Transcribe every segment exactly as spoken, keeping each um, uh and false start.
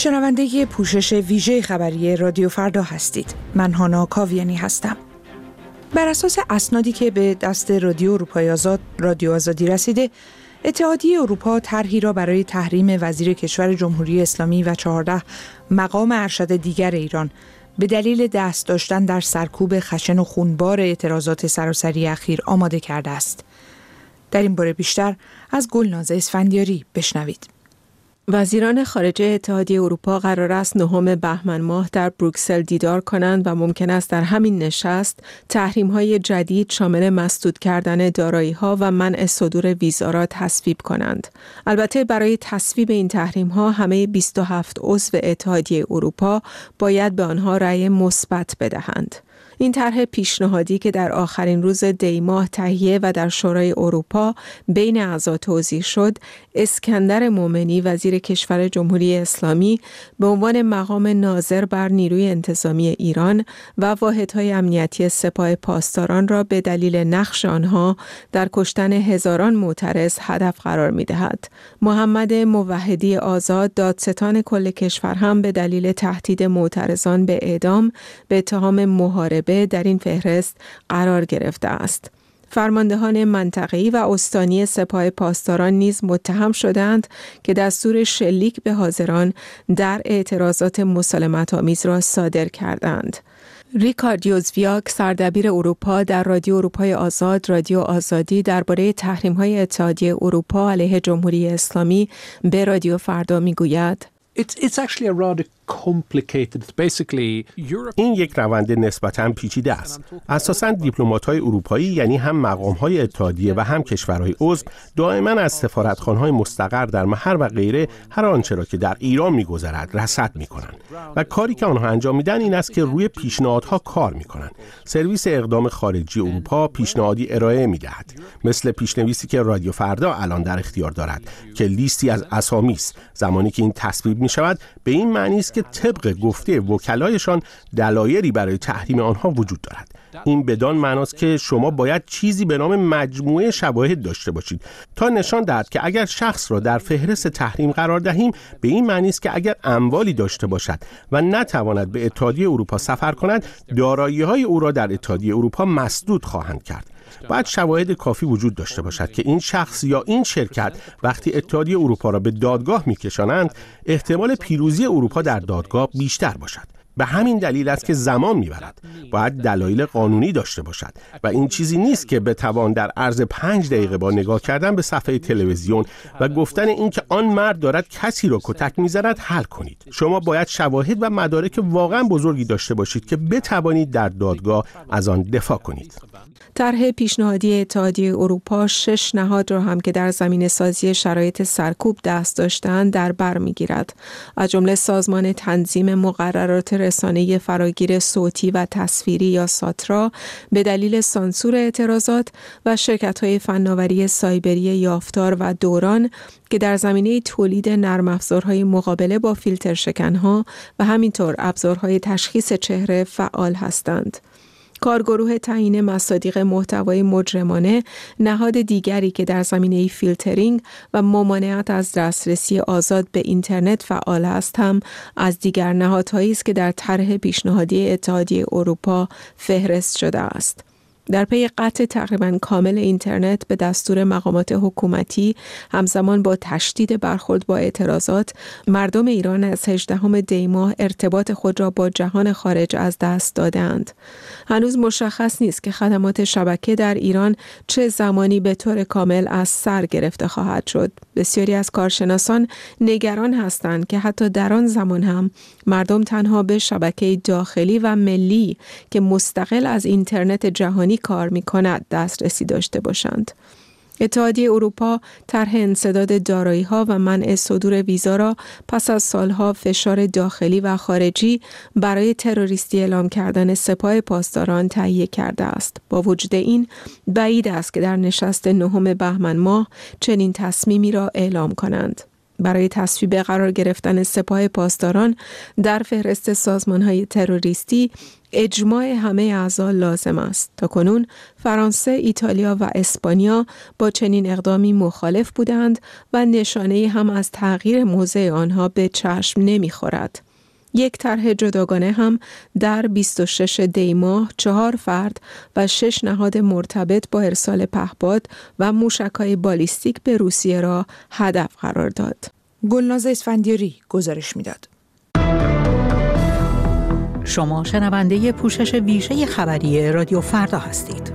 شنونده پوشش ویژه خبری رادیو فردا هستید. من هانا کاویانی هستم. بر اساس اسنادی که به دست رادیو اروپای آزاد رادیو آزادی رسیده، اتحادیه اروپا طرحی را برای تحریم وزیر کشور جمهوری اسلامی و چهارده مقام ارشد دیگر ایران به دلیل دست داشتن در سرکوب خشن و خونبار اعتراضات سراسری اخیر آماده کرده است. در این باره بیشتر از گلناز اسفندیاری بشنوید. وزیران خارجه اتحادیه اروپا قرار است نهم بهمن ماه در بروکسل دیدار کنند و ممکن است در همین نشست تحریم‌های جدید شامل مسدود کردن دارایی‌ها و منع صدور ویزا را تصویب کنند. البته برای تصویب این تحریم‌ها همه بیست و هفت عضو اتحادیه اروپا باید به آنها رأی مثبت بدهند. این طرح پیشنهادی که در آخرین روز دی ماه تهیه و در شورای اروپا بین اعضا توضیح شد، اسکندر مومنی وزیر کشور جمهوری اسلامی به عنوان مقام ناظر بر نیروی انتظامی ایران و واحدهای امنیتی سپاه پاسداران را به دلیل نقش آنها در کشتن هزاران معترض هدف قرار می‌دهد. محمد موحدی آزاد دادستان کل کشور هم به دلیل تهدید معترضان به اعدام به اتهام محاربه در این فهرست قرار گرفته است. فرماندهان منطقه‌ای و استانی سپاه پاسداران نیز متهم شدند که دستور شلیک به حاضران در اعتراضات مسالمت‌آمیز را صادر کردند. ریکارد یوزویاک سردبیر اروپا در رادیو اروپای آزاد رادیو آزادی درباره تحریم‌های اتحادیه اروپا علیه جمهوری اسلامی به رادیو فردا می‌گوید: It's it's actually a rather complicated. Basically, Europe... این یک روند نسبتاً پیچیده است. اساساً دیپلمات‌های اروپایی، یعنی هم مقام‌های اتحادیه و هم کشورهای عضو، دائما از سفارتخانه‌های مستقر در محل و غیره هر آنچه را که در ایران می‌گذرد رصد می‌کنند و کاری که آنها انجام میدن این است که روی پیشنهادها کار می‌کنند. سرویس اقدام خارجی اروپا پیشنهادی ارائه می‌دهد، مثل پیشنویسی که رادیو فردا الان در اختیار دارد که لیستی از اسامی است. زمانی که این تصویب می‌شود به این معنی است که طبق گفته وکلایشان دلایلی برای تحریم آنها وجود دارد. این بدان معناست که شما باید چیزی به نام مجموعه شواهد داشته باشید تا نشان دهد که اگر شخص را در فهرست تحریم قرار دهیم، به این معنی است که اگر اموالی داشته باشد و نتواند به اتحادیه اروپا سفر کند، دارایی‌های او را در اتحادیه اروپا مسدود خواهند کرد. باید شواهد کافی وجود داشته باشد که این شخص یا این شرکت وقتی اتحادیه اروپا را به دادگاه می‌کشانند، احتمال پیروزی اروپا در دادگاه بیشتر باشد. به همین دلیل است که زمان می‌برد. باید دلایل قانونی داشته باشد و این چیزی نیست که بتوان در عرض پنج دقیقه با نگاه کردن به صفحه تلویزیون و گفتن این که آن مرد دارد کسی را کتک می‌زند حل کنید. شما باید شواهد و مدارک واقعا بزرگی داشته باشید که بتوانید در دادگاه از آن دفاع کنید. طرح پیشنهادی اتحادیه اروپا شش نهاد را هم که در زمینه سازی شرایط سرکوب دست داشتند در بر می‌گیرد، از جمله سازمان تنظیم مقررات رسانه فراگیر صوتی و تصویری یا ساترا به دلیل سانسور اعتراضات و شرکت‌های فناوری سایبری یافتار و دوران که در زمینه تولید نرم افزارهای مقابله با فیلتر شکنها و همینطور ابزارهای تشخیص چهره فعال هستند. کارگروه تعیین مصادیق محتوای مجرمانه، نهاد دیگری که در زمینه فیلترینگ و ممانعت از دسترسی آزاد به اینترنت فعال است، هم از دیگر نهادهایی است که در طرح پیشنهادی اتحادیه اروپا فهرست شده است. در پی قطع تقریباً کامل اینترنت به دستور مقامات حکومتی همزمان با تشدید برخورد با اعتراضات، مردم ایران از هجدهم دی ماه ارتباط خود را با جهان خارج از دست دادند. هنوز مشخص نیست که خدمات شبکه در ایران چه زمانی به طور کامل از سر گرفته خواهد شد. بسیاری از کارشناسان نگران هستند که حتی در آن زمان هم مردم تنها به شبکه داخلی و ملی که مستقل از اینترنت جهانی کار می کند دسترسی داشته باشند. اتحادیه اروپا طرح انسداد دارایی‌ها و منع صدور ویزا را پس از سالها فشار داخلی و خارجی برای تروریستی اعلام کردن سپاه پاسداران تهیه کرده است. با وجود این بعید است که در نشست نهم بهمن ماه چنین تصمیمی را اعلام کنند. برای تصویب قرار گرفتن سپاه پاسداران در فهرست سازمان‌های تروریستی اجماع همه اعضا لازم است. تاکنون فرانسه، ایتالیا و اسپانیا با چنین اقدامی مخالف بودند و نشانه هم از تغییر موضع آنها به چشم نمی‌خورد. یک طرح جداگانه هم در بیست و شش دی ماه چهار فرد و شش نهاد مرتبط با ارسال پهپاد و موشک‌های بالیستیک به روسیه را هدف قرار داد. گلناز اسفندیاری گزارش می‌داد. شما شنونده پوشش ویژه خبری رادیو فردا هستید.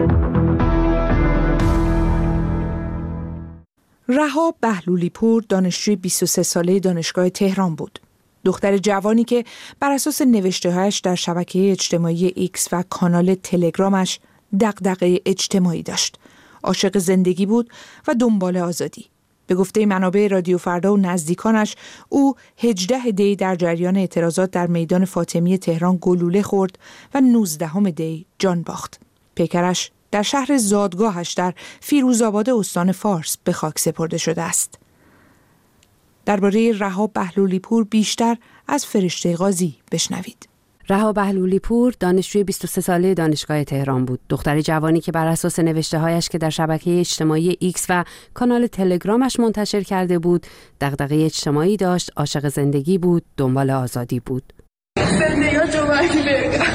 رها بهلولی پور دانشجوی بیست و سه ساله دانشگاه تهران بود. دختر جوانی که بر اساس نوشته‌هایش در شبکه اجتماعی ایکس و کانال تلگرامش دغدغه اجتماعی داشت. عاشق زندگی بود و دنبال آزادی. به گفته منابع رادیو فردا و نزدیکانش، او هجدهم دی در جریان اعتراضات در میدان فاطمی تهران گلوله خورد و نوزدهم دی جان باخت. پیکرش در شهر زادگاهش در فیروزآباد استان فارس به خاک سپرده شده است. درباره رها بهلولی پور بیشتر از فرشته قاضی بشنوید. رها بهلولی پور دانشجوی بیست و سه ساله دانشگاه تهران بود. دختر جوانی که بر اساس نوشته‌هایش که در شبکه اجتماعی ایکس و کانال تلگرامش منتشر کرده بود، دغدغه اجتماعی داشت، عاشق زندگی بود، دنبال آزادی بود. زندگی جو وقتی بگم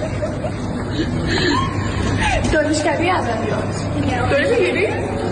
دانشکده ادبیات داری میگیری؟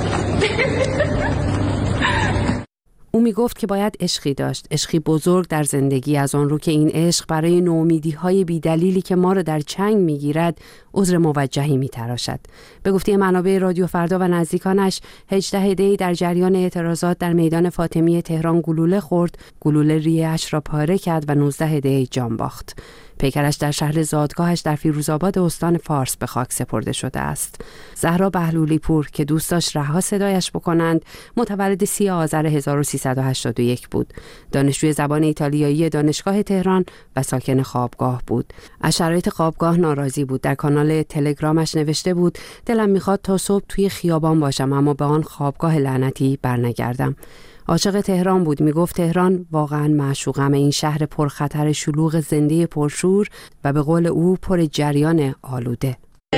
او می گفت که باید عشقی داشت، عشقی بزرگ در زندگی، از آن رو که این عشق برای نومیدی‌های بی‌دلیلی که ما را در چنگ می‌گیرد عذر موجهی می‌تراشد. به گفته منابع رادیو فردا و نزدیکانش، هجدهم دی در جریان اعتراضات در میدان فاطمی تهران گلوله خورد، گلوله ریه‌اش را پاره کرد و نوزدهم دی جان باخت. پیکرش در شهر زادگاهش در فیروزآباد استان فارس به خاک سپرده شده است. زهرا بهلولی پور که دوست داشت رها صدایش بکنند، متولد سی آذر هزار و سیصد و هشتاد و یک بود. دانشجوی زبان ایتالیایی دانشگاه تهران و ساکن خوابگاه بود. از شرایط خوابگاه ناراضی بود. در کانال تلگرامش نوشته بود: دلم میخواد تا صبح توی خیابان باشم اما به آن خوابگاه لعنتی برنگردم. عاشق تهران بود. میگفت تهران واقعا معشوقم، این شهر پرخطر شلوغ زنده پرشور و به قول او پر جریان آلوده.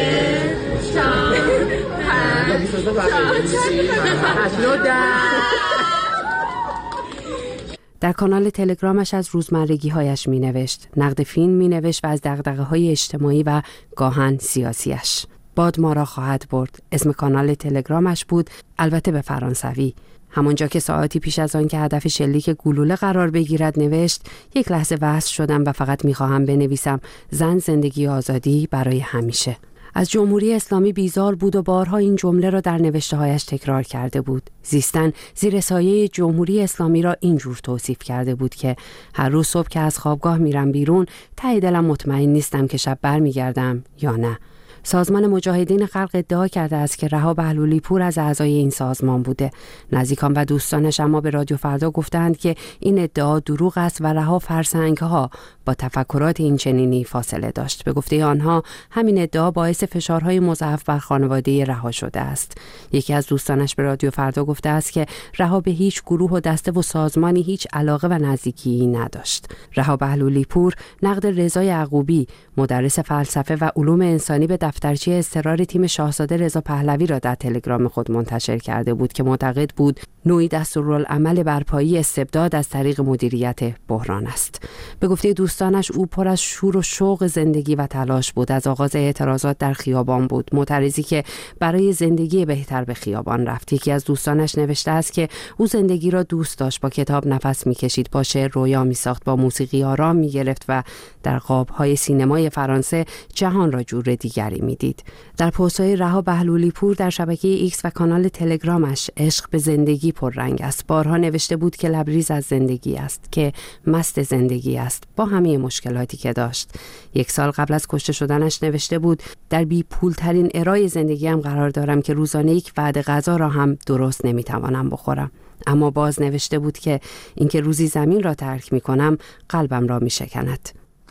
در کانال تلگرامش از روزمرگی هایش می نوشت، نقد فیلم می نوشت و از دغدغه های اجتماعی و گاهن سیاسیش. باد ما را خواهد برد اسم کانال تلگرامش بود، البته به فرانسوی. همونجا که ساعتی پیش از آن که هدف شلیک گلوله قرار بگیرد نوشت: یک لحظه وصل شدم و فقط میخواهم بنویسم زن، زندگی، آزادی برای همیشه. از جمهوری اسلامی بیزار بود و بارها این جمله را در نوشته‌هایش تکرار کرده بود. زیستن زیر سایه جمهوری اسلامی را اینجور توصیف کرده بود که هر روز صبح که از خوابگاه میرم بیرون، ته دلم مطمئن نیستم که شب برمیگردم یا نه. سازمان مجاهدین خلق ادعا کرده است که رها بهلولی پور از اعضای این سازمان بوده. نزدیکان و دوستانش اما به رادیو فردا گفتند که این ادعا دروغ است و رها فرسنگ‌ها با تفکرات این چنینی فاصله داشت. به گفته آنها همین ادعا باعث فشارهای مضاعف بر خانواده رها شده است. یکی از دوستانش به رادیو فردا گفته است که رها به هیچ گروه و دسته و سازمانی هیچ علاقه و نزدیکی نداشت. رها بهلولی پور نقد رضا یعقوبی، مدرس فلسفه و علوم انسانی، به دفترچه اضطرار تیم شاهزاده رضا پهلوی را در تلگرام خود منتشر کرده بود که معتقد بود نوعی دستورالعمل برپایی استبداد از طریق مدیریت بحران است. به گفته دوستانش او پر از شور و شوق زندگی و تلاش بود. از آغاز اعتراضات در خیابان بود، معترضی که برای زندگی بهتر به خیابان رفت. یکی از دوستانش نوشته است که او زندگی را دوست داشت، با کتاب نفس می‌کشید، با شعر رویا می‌ساخت، با موسیقی آرام می‌گرفت و در قاب‌های سینمای فرانسه جهان را جور دیگری می‌دید. در پست‌های رها بهلولی پور در شبکه ایکس و کانال تلگرامش عشق به زندگی پررنگ است. بارها نوشته بود که لبریز از زندگی است، که مست زندگی است با همه مشکلاتی که داشت. یک سال قبل از کشته شدنش نوشته بود: در بی پول ترین ارای زندگیم قرار دارم که روزانه یک وعده غذا را هم درست نمیتوانم بخورم. اما باز نوشته بود که اینکه روزی زمین را ترک میکنم قلبم را میشکند.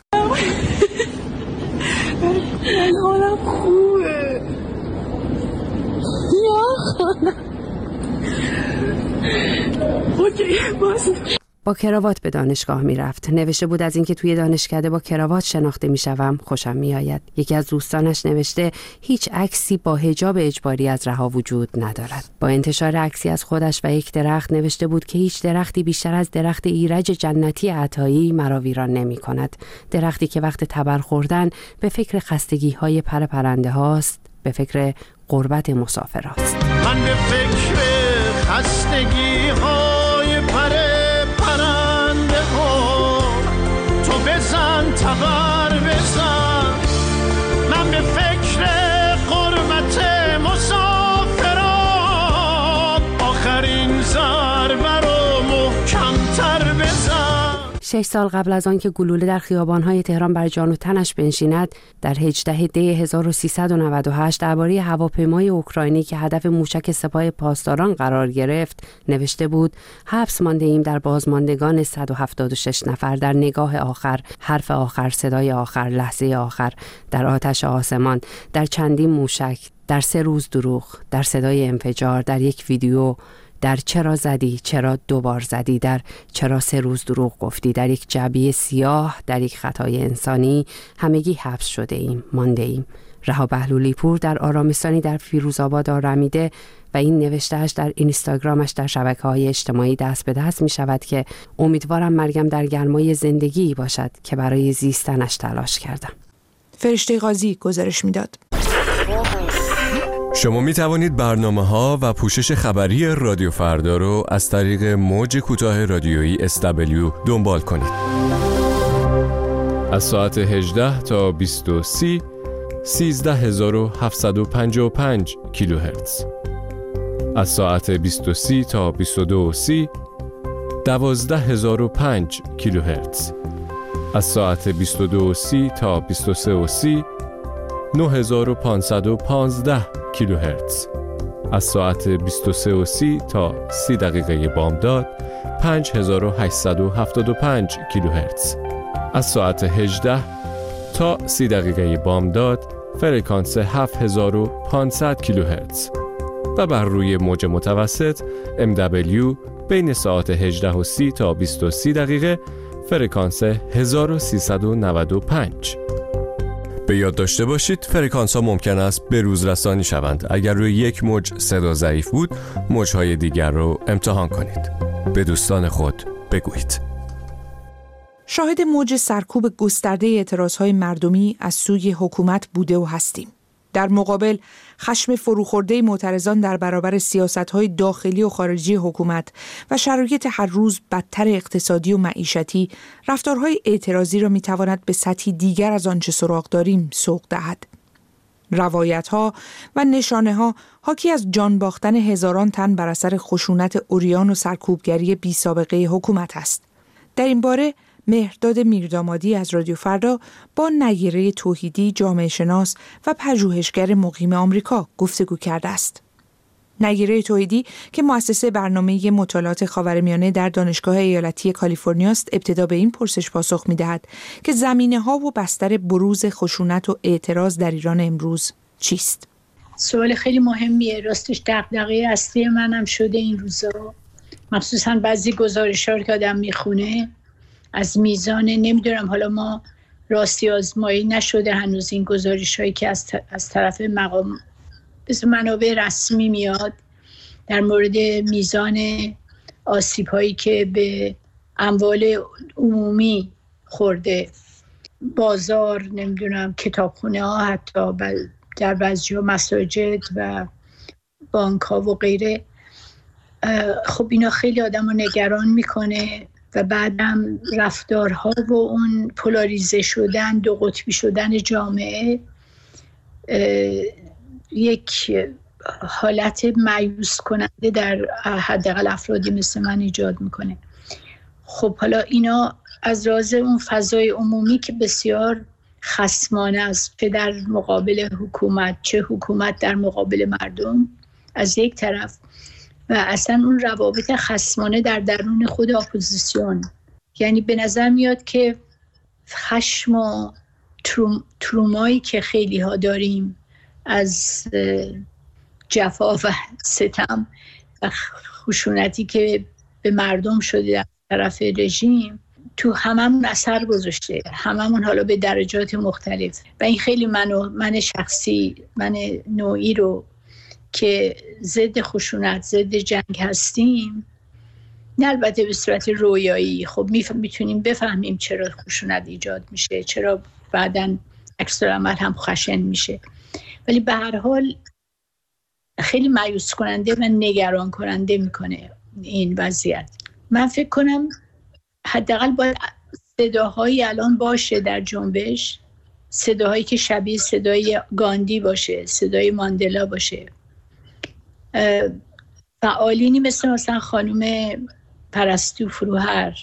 من حالم خوبه. یا اوکی باز با کراوات به دانشگاه می رفت. نوشته بود از اینکه توی دانشکده با کراوات شناخته می شوم خوشم می آید. یکی از دوستانش نوشته هیچ عکسی با حجاب اجباری از رها وجود ندارد. با انتشار عکسی از خودش و یک درخت نوشته بود که هیچ درختی بیشتر از درخت ایرج جنتی عطایی مرا ویران نمی کند. درختی که وقت تبر خوردن به فکر خستگی های پر پرنده هاست، به فکر غربت مسافر هاست. من به فکر خستگی های پر بزن تبر بزن، من به فکر غربت مسافران، آخرین ضربه رو محکم‌تر بزن. شش سال قبل از آن که گلوله در خیابان‌های تهران بر جان و تنش بنشیند، در هجدهم دی هزار و سیصد و نود و هشت درباره هواپیمای اوکراینی که هدف موشک سپاه پاسداران قرار گرفت نوشته بود: حبس مانده ایم در بازماندگان صد و هفتاد و شش نفر، در نگاه آخر، حرف آخر، صدای آخر، لحظه آخر، در آتش آسمان، در چندین موشک، در سه روز دروغ، در صدای انفجار، در یک ویدیو، در چرا زدی، چرا دوبار زدی، در چرا سه روز دروغ گفتی، در یک جعبه سیاه، در یک خطای انسانی، همگی حبس شده ایم، مانده ایم. رها بهلولی پور در آرامستانی در فیروزآباد آرمیده و این نوشتهش در اینستاگرامش در شبکه‌های اجتماعی دست به دست می شود که امیدوارم مرگم در گرمای زندگی باشد که برای زیستنش تلاش کردم. فرشته قاضی گزارش میداد. شما می توانید برنامه‌ها و پوشش خبری رادیو فردا رو از طریق موج کوتاه رادیویی اس دبلیو دنبال کنید. از ساعت هجده تا بیست و سه سیزده هزار و هفتصد و پنجاه و پنج کیلوهرتز. از ساعت بیست و سه تا بیست و دو سی دوازده هزار و پنج کیلوهرتز. از ساعت بیست و دو سی تا بیست و سه سی نه هزار و پانصد و پانزده کیلوهرتز. از ساعت بیست و سه سی تا سی دقیقه بامداد پنج هزار و هشتصد و هفتاد و پنج کیلوهرتز. از ساعت هجده تا سی دقیقه بامداد فرکانس هفت هزار و پانصد کیلوهرتز و بر روی موج متوسط ام دبلیو بین ساعت هجده و سی تا بیست و سه دقیقه فرکانس هزار و سیصد و نود و پنج. به یاد داشته باشید فرکانس ها ممکن است به روز رسانی شوند. اگر روی یک موج صدا ضعیف بود، موج‌های دیگر رو امتحان کنید. به دوستان خود بگویید. شاهد موج سرکوب گسترده اعتراضهای مردمی از سوی حکومت بوده و هستیم. در مقابل خشم فروخورده معترضان در برابر سیاست‌های داخلی و خارجی حکومت و شرایط هر روز بدتر اقتصادی و معیشتی، رفتارهای اعتراضی را می‌تواند به سطحی دیگر از آنچه سراغ داریم سوق دهد. روایت‌ها و نشانه‌ها حاکی از جان باختن هزاران تن بر اثر خشونت عریان و سرکوبگری بی‌سابقه حکومت است. در این باره مهرداد میردامادی از رادیو فردا با نیره توحیدی، جامعه شناس و پژوهشگر مقیم آمریکا گفتگو کرده است. نیره توحیدی که مؤسسه برنامه مطالعات خاورمیانه در دانشگاه ایالتی کالیفرنیا است، ابتدا به این پرسش پاسخ می‌دهد که زمینه‌ها و بستر بروز خشونت و اعتراض در ایران امروز چیست؟ سوال خیلی مهمیه. راستش دغدغه اصلی منم شده این روزا، مخصوصا بعضی گزارش‌ها رو که آدم میخونه از میزان، نمیدونم حالا ما راستی آزمایی نشده هنوز این گزارش هایی که از, از طرف مقام منابع رسمی میاد در مورد میزان آسیب هایی که به اموال عمومی خورده، بازار، نمیدونم کتابخونه ها، حتی در بعضی ها مساجد و بانک ها و غیره. خب اینا خیلی آدم رو نگران میکنه و بعدم رفتارها و اون پولاریزه شدن، دو قطبی شدن جامعه یک حالت مایوس کننده در حداقل افرادی مثل من ایجاد میکنه. خب حالا اینا از راز اون فضای عمومی که بسیار خصمانه است، چه در مقابل حکومت چه حکومت در مقابل مردم از یک طرف، و اصلا اون روابط خصمانه در درون خود اپوزیسیون. یعنی به نظر میاد که خشم و تروم، ترومایی که خیلی ها داریم از جفا و ستم خشونتی که به مردم شده در طرف رژیم تو هممون اثر گذاشته، هممون حالا به درجات مختلف. و این خیلی منو من شخصی، من نوعی رو که ضد خشونت، ضد جنگ هستیم، نه البته به صورت رویایی، خب میتونیم بفهمیم چرا خشونت ایجاد میشه، چرا بعداً عکس العمل هم خشن میشه، ولی به هر حال خیلی مایوس کننده و نگران کننده میکنه این وضعیت. من فکر کنم حداقل باید صداهایی الان باشه در جنبش، صداهایی که شبیه صدای گاندی باشه، صدای ماندلا باشه، فعالینی مثل مثلا خانم پرستو فروهر،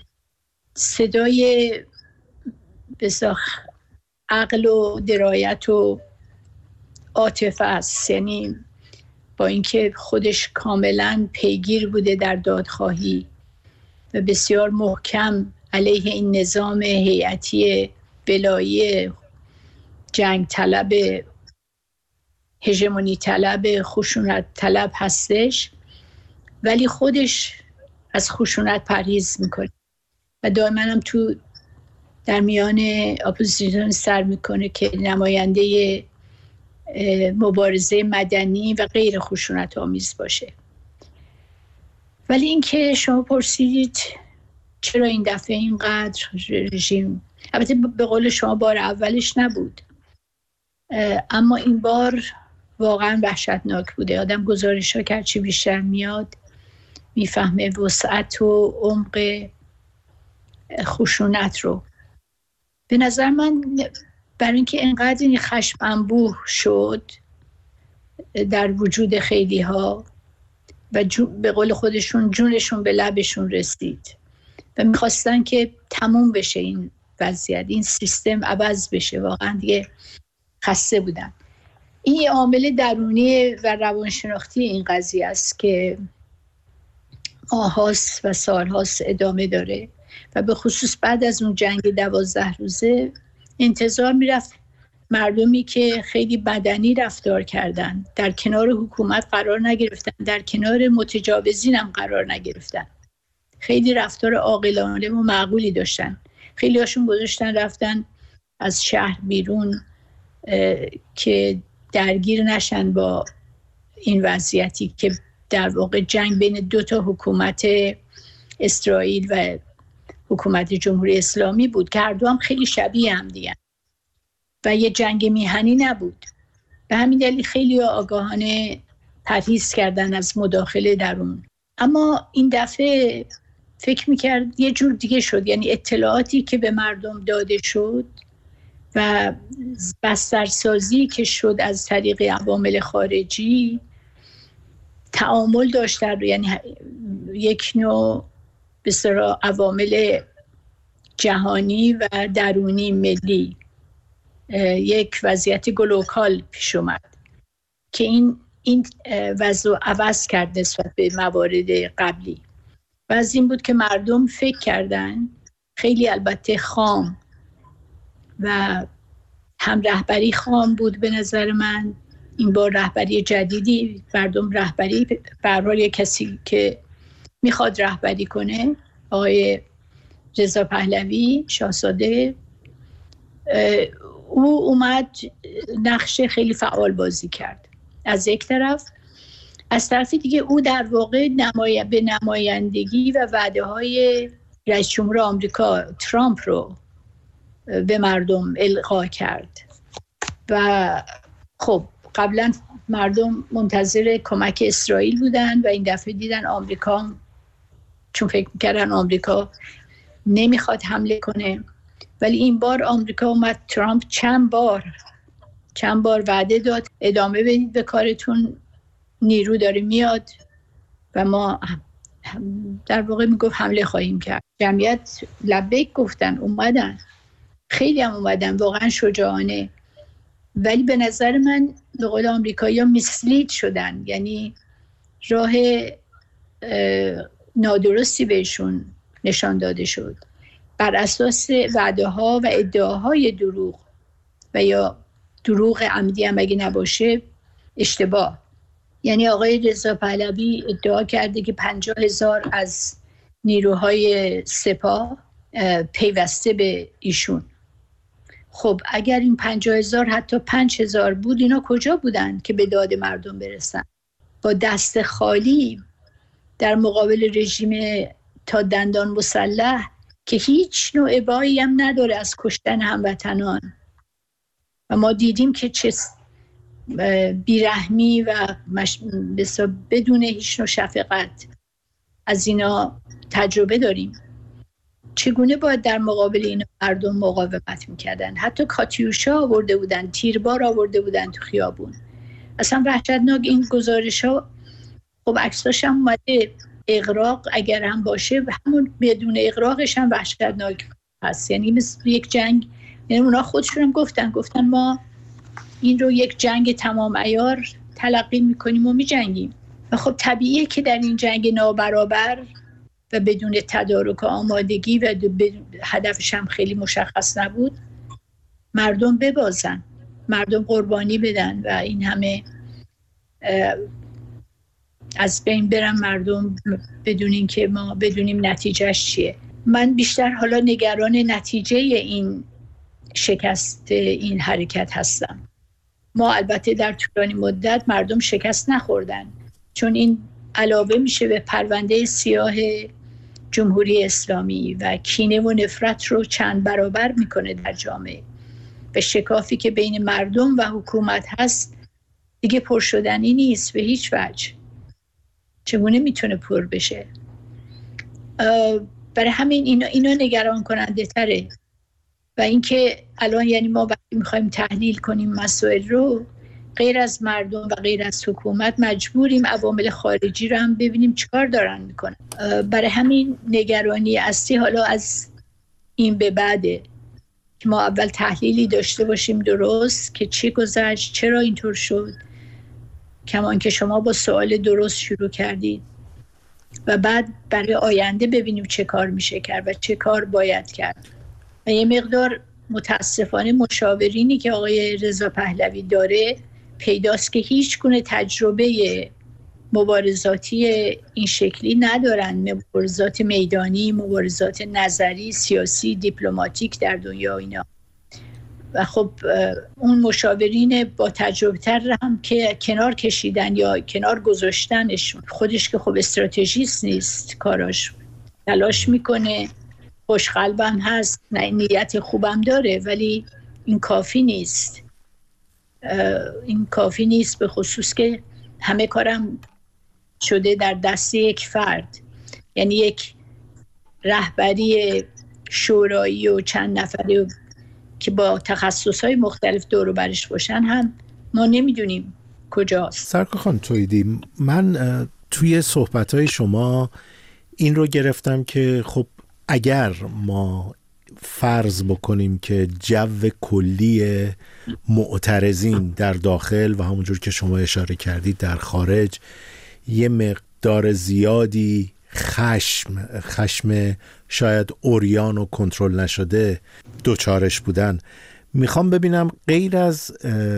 صدای بساخ عقل و درایت و عاطفه است، یعنی با اینکه خودش کاملا پیگیر بوده در دادخواهی و بسیار محکم علیه این نظام هیئتی بلایی جنگ طلب، هژمونی طلب، خشونت طلب هستش، ولی خودش از خشونت پرهیز میکنه و دائما هم تو در میان اپوزیسیون سر میکنه که نماینده مبارزه مدنی و غیر خشونت آمیز باشه. ولی اینکه شما پرسیدید چرا این دفعه اینقدر رژیم، البته به قول شما بار اولش نبود، اما این بار واقعا وحشتناک بوده. آدم گزارش ها که چی بیشتر میاد میفهمه وسعت و عمق خشونت رو. به نظر من برای اینکه اینقدر این خشم انبوه شد در وجود خیلی ها و به قول خودشون جونشون به لبشون رسید و میخواستن که تموم بشه این وضعیت، این سیستم عوض بشه، واقعا دیگه خسته بودن. این عامل درونی و روانشناختی این قضیه است که ماهاست و سالهاست ادامه داره و به خصوص بعد از اون جنگ دوازده روزه انتظار میرفت مردمی که خیلی بدنی رفتار کردن، در کنار حکومت قرار نگرفتن، در کنار متجاوزین هم قرار نگرفتن، خیلی رفتار عاقلانه و معقولی داشتن. خیلی هاشون گذاشتن رفتن از شهر بیرون که درگیر نشن با این وضعیتی که در واقع جنگ بین دو تا حکومت اسرائیل و حکومت جمهوری اسلامی بود که هر دو هم خیلی شبیه هم دیگه و یه جنگ میهنی نبود. به همین دلیل خیلی آگاهانه پرهیز کردن از مداخله در اون. اما این دفعه فکر میکرد یه جور دیگه شد، یعنی اطلاعاتی که به مردم داده شد و بسترسازی که شد از طریق عوامل خارجی تعامل داشت در، یعنی یک نوع به اصطلاح عوامل جهانی و درونی ملی، یک وضعیت گلوکال پیش اومد که این این وضع عوض کرد نسبت به موارد قبلی و از این بود که مردم فکر کردن، خیلی البته خام و هم رهبری خام بود به نظر من، این بار رهبری جدیدی، مردم رهبری برای یک کسی که میخواد رهبری کنه، آقای رضا پهلوی شاهزاده، او اومد نقش خیلی فعال بازی کرد از یک طرف، از طرف دیگه او در واقع نمای... به نمایندگی و وعده های رئیس جمهور آمریکا ترامپ رو به مردم القا کرد و خب قبلا مردم منتظر کمک اسرائیل بودن و این دفعه دیدن آمریکا، چون فکر میکردن آمریکا نمیخواد حمله کنه، ولی این بار آمریکا اومد، ترامپ چند بار چند بار وعده داد ادامه بدید به کارتون، نیرو داره میاد و ما در واقع میگفت حمله خواهیم کرد. جمعیت لبیک گفتن، اومدن، خیلی هم اومدن، واقعا شجاعانه، ولی به نظر من به قول آمریکایی‌ها میسلید شدن، یعنی راه نادرستی بهشون نشان داده شد بر اساس وعده ها و ادعاهای دروغ و یا دروغ عمدی هم اگه نباشه اشتباه. یعنی آقای رضا پهلوی ادعا کرده که پنجاه هزار از نیروهای سپاه پیوسته به ایشون. خب اگر این پنجاه هزار حتی پنج هزار بود، اینا کجا بودن که به داد مردم برسن؟ با دست خالی در مقابل رژیم تا دندان مسلح که هیچ نوع ابایی هم نداره از کشتن هموطنان. و ما دیدیم که چه بیرحمی و مش... بدون هیچ نوع شفقت از اینا تجربه داریم. چگونه باید در مقابل اینا مردم مقاومت میکردن؟ حتی کاتیوشا آورده بودن، تیربار آورده بودن تو خیابون. اصلا وحشتناک این گزارش ها. خب عکساش هم اومده، اغراق اگر هم باشه همون بدون اغراقش هم وحشتناک هست. یعنی مثل یک جنگ. یعنی اونا خودشون هم گفتن گفتن ما این رو یک جنگ تمام عیار تلقی میکنیم و میجنگیم. و خب طبیعیه که در این جنگ نابرابر و بدون تدارک آمادگی و هدفش هم خیلی مشخص نبود، مردم ببازن، مردم قربانی بدن و این همه از بین برن مردم بدون این که ما بدونیم نتیجهش چیه. من بیشتر حالا نگران نتیجه این شکست این حرکت هستم. ما البته در طولانی مدت مردم شکست نخوردن، چون این علاوه میشه به پرونده سیاه جمهوری اسلامی و کینه و نفرت رو چند برابر میکنه در جامعه. و شکافی که بین مردم و حکومت هست دیگه پر شدنی نیست به هیچ وجه. چگونه میتونه پر بشه؟ برای همین اینا, اینا نگران کننده تره. و اینکه الان یعنی ما وقتی میخوایم تحلیل کنیم مسائل رو، غیر از مردم و غیر از حکومت مجبوریم عوامل خارجی رو هم ببینیم چیکار دارن میکنن. برای همین نگرانی اصلی حالا از این به بعده که ما اول تحلیلی داشته باشیم درست که چی گذشت، چرا اینطور شد، کمان که شما با سوال درست شروع کردید، و بعد برای آینده ببینیم چه کار میشه کرد و چه کار باید کرد. و یه مقدار متاسفانه مشاورینی که آقای رضا پهلوی داره پیداست که هیچ گونه تجربه مبارزاتی این شکلی ندارن، مبارزات میدانی، مبارزات نظری، سیاسی، دیپلماتیک در دنیا اینا. و خب اون مشاورین با تجربه تر هم که کنار کشیدن یا کنار گذاشتنشون، خودش که خب استراتژیست نیست، کاراش تلاش میکنه، خوشقلبم هست، نیت خوبم داره، ولی این کافی نیست. این کافی نیست، به خصوص که همه کارم شده در دست یک فرد. یعنی یک رهبری شورایی و چند نفره که با تخصصهای مختلف دور و برش باشن هم ما نمیدونیم کجاست. سرکار خانم توحیدی، من توی صحبتهای شما این رو گرفتم که خب اگر ما فرض بکنیم که جو کلی معترضین در داخل و همونجور که شما اشاره کردید در خارج یه مقدار زیادی خشم خشم شاید عریان و کنترل نشده دوچارش بودن، میخوام ببینم غیر از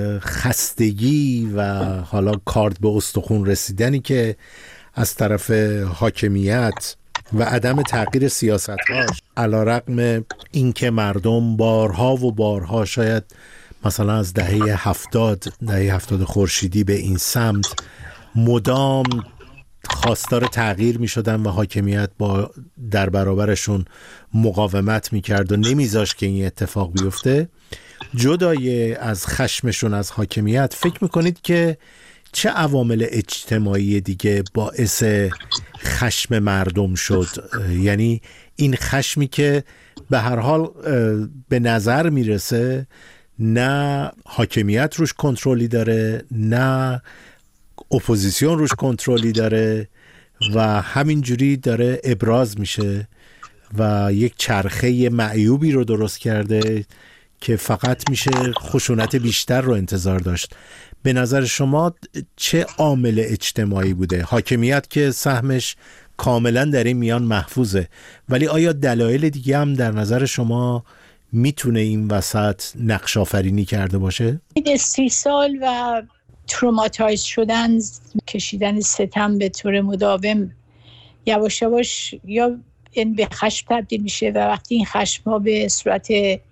خستگی و حالا کارد به استخون رسیدنی که از طرف حاکمیت و عدم تغییر سیاست‌هاش، علی‌رغم اینکه مردم بارها و بارها شاید مثلا از دهه هفتاد دهه هفتاد خورشیدی به این سمت مدام خواستار تغییر می شدن و حاکمیت با در برابرشون مقاومت می کرد و نمیذاشت که این اتفاق بیفته، جدای از خشمشون از حاکمیت فکر می کنید که چه عوامل اجتماعی دیگه باعث خشم مردم شد؟ یعنی این خشمی که به هر حال به نظر میرسه نه حاکمیت روش کنترلی داره نه اپوزیسیون روش کنترلی داره و همینجوری داره ابراز میشه و یک چرخه معیوبی رو درست کرده که فقط میشه خشونت بیشتر رو انتظار داشت. به نظر شما چه عامل اجتماعی بوده؟ حاکمیت که سهمش کاملا در این میان محفوظه، ولی آیا دلایل دیگه هم در نظر شما میتونه این وسط نقش آفرینی کرده باشه؟ سی سال و تروماتایز شدن، کشیدن ستم به طور مداوم یواش یواش یا این به خشم تبدیل میشه و وقتی این خشم ها به صورت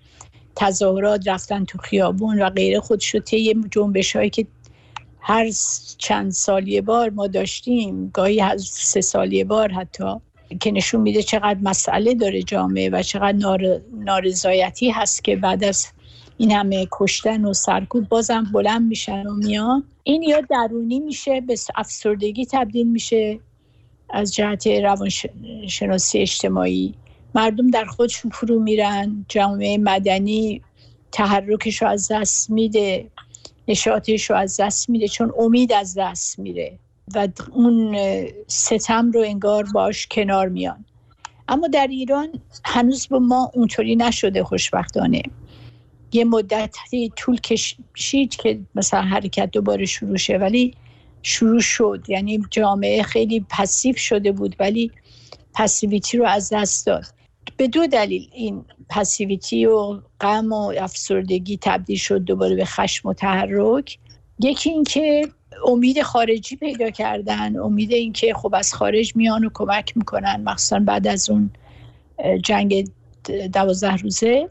تظاهرات، رفتن تو خیابون و غیره خودشو طی جنبش هایی که هر چند سالیه بار ما داشتیم، گاهی هر سه سالیه بار حتی، که نشون میده چقدر مسئله داره جامعه و چقدر نار... نارضایتی هست که بعد از این همه کشتن و سرکوب بازم بلند میشن و میان. این یا درونی میشه به افسردگی تبدیل میشه از جهت روانشناسی اجتماعی، مردم در خودشون فرو میرن، جامعه مدنی تحرکش رو از دست میده، نشاطش رو از دست میده، چون امید از دست میره و اون ستم رو انگار باش کنار میان. اما در ایران هنوز به ما اونطوری نشده خوشبختانه. یه مدتی طول کشید که مثلا حرکت دوباره شروع شه، ولی شروع شد. یعنی جامعه خیلی پسیو شده بود ولی پسیویتی رو از دست داد. به دو دلیل این پسیویتی و غم و افسردگی تبدیل شد دوباره به خشم و تحرک. یکی این که امید خارجی پیدا کردن، امید این که خب از خارج میان و کمک میکنن، مخصوصا بعد از اون جنگ دوازده روزه.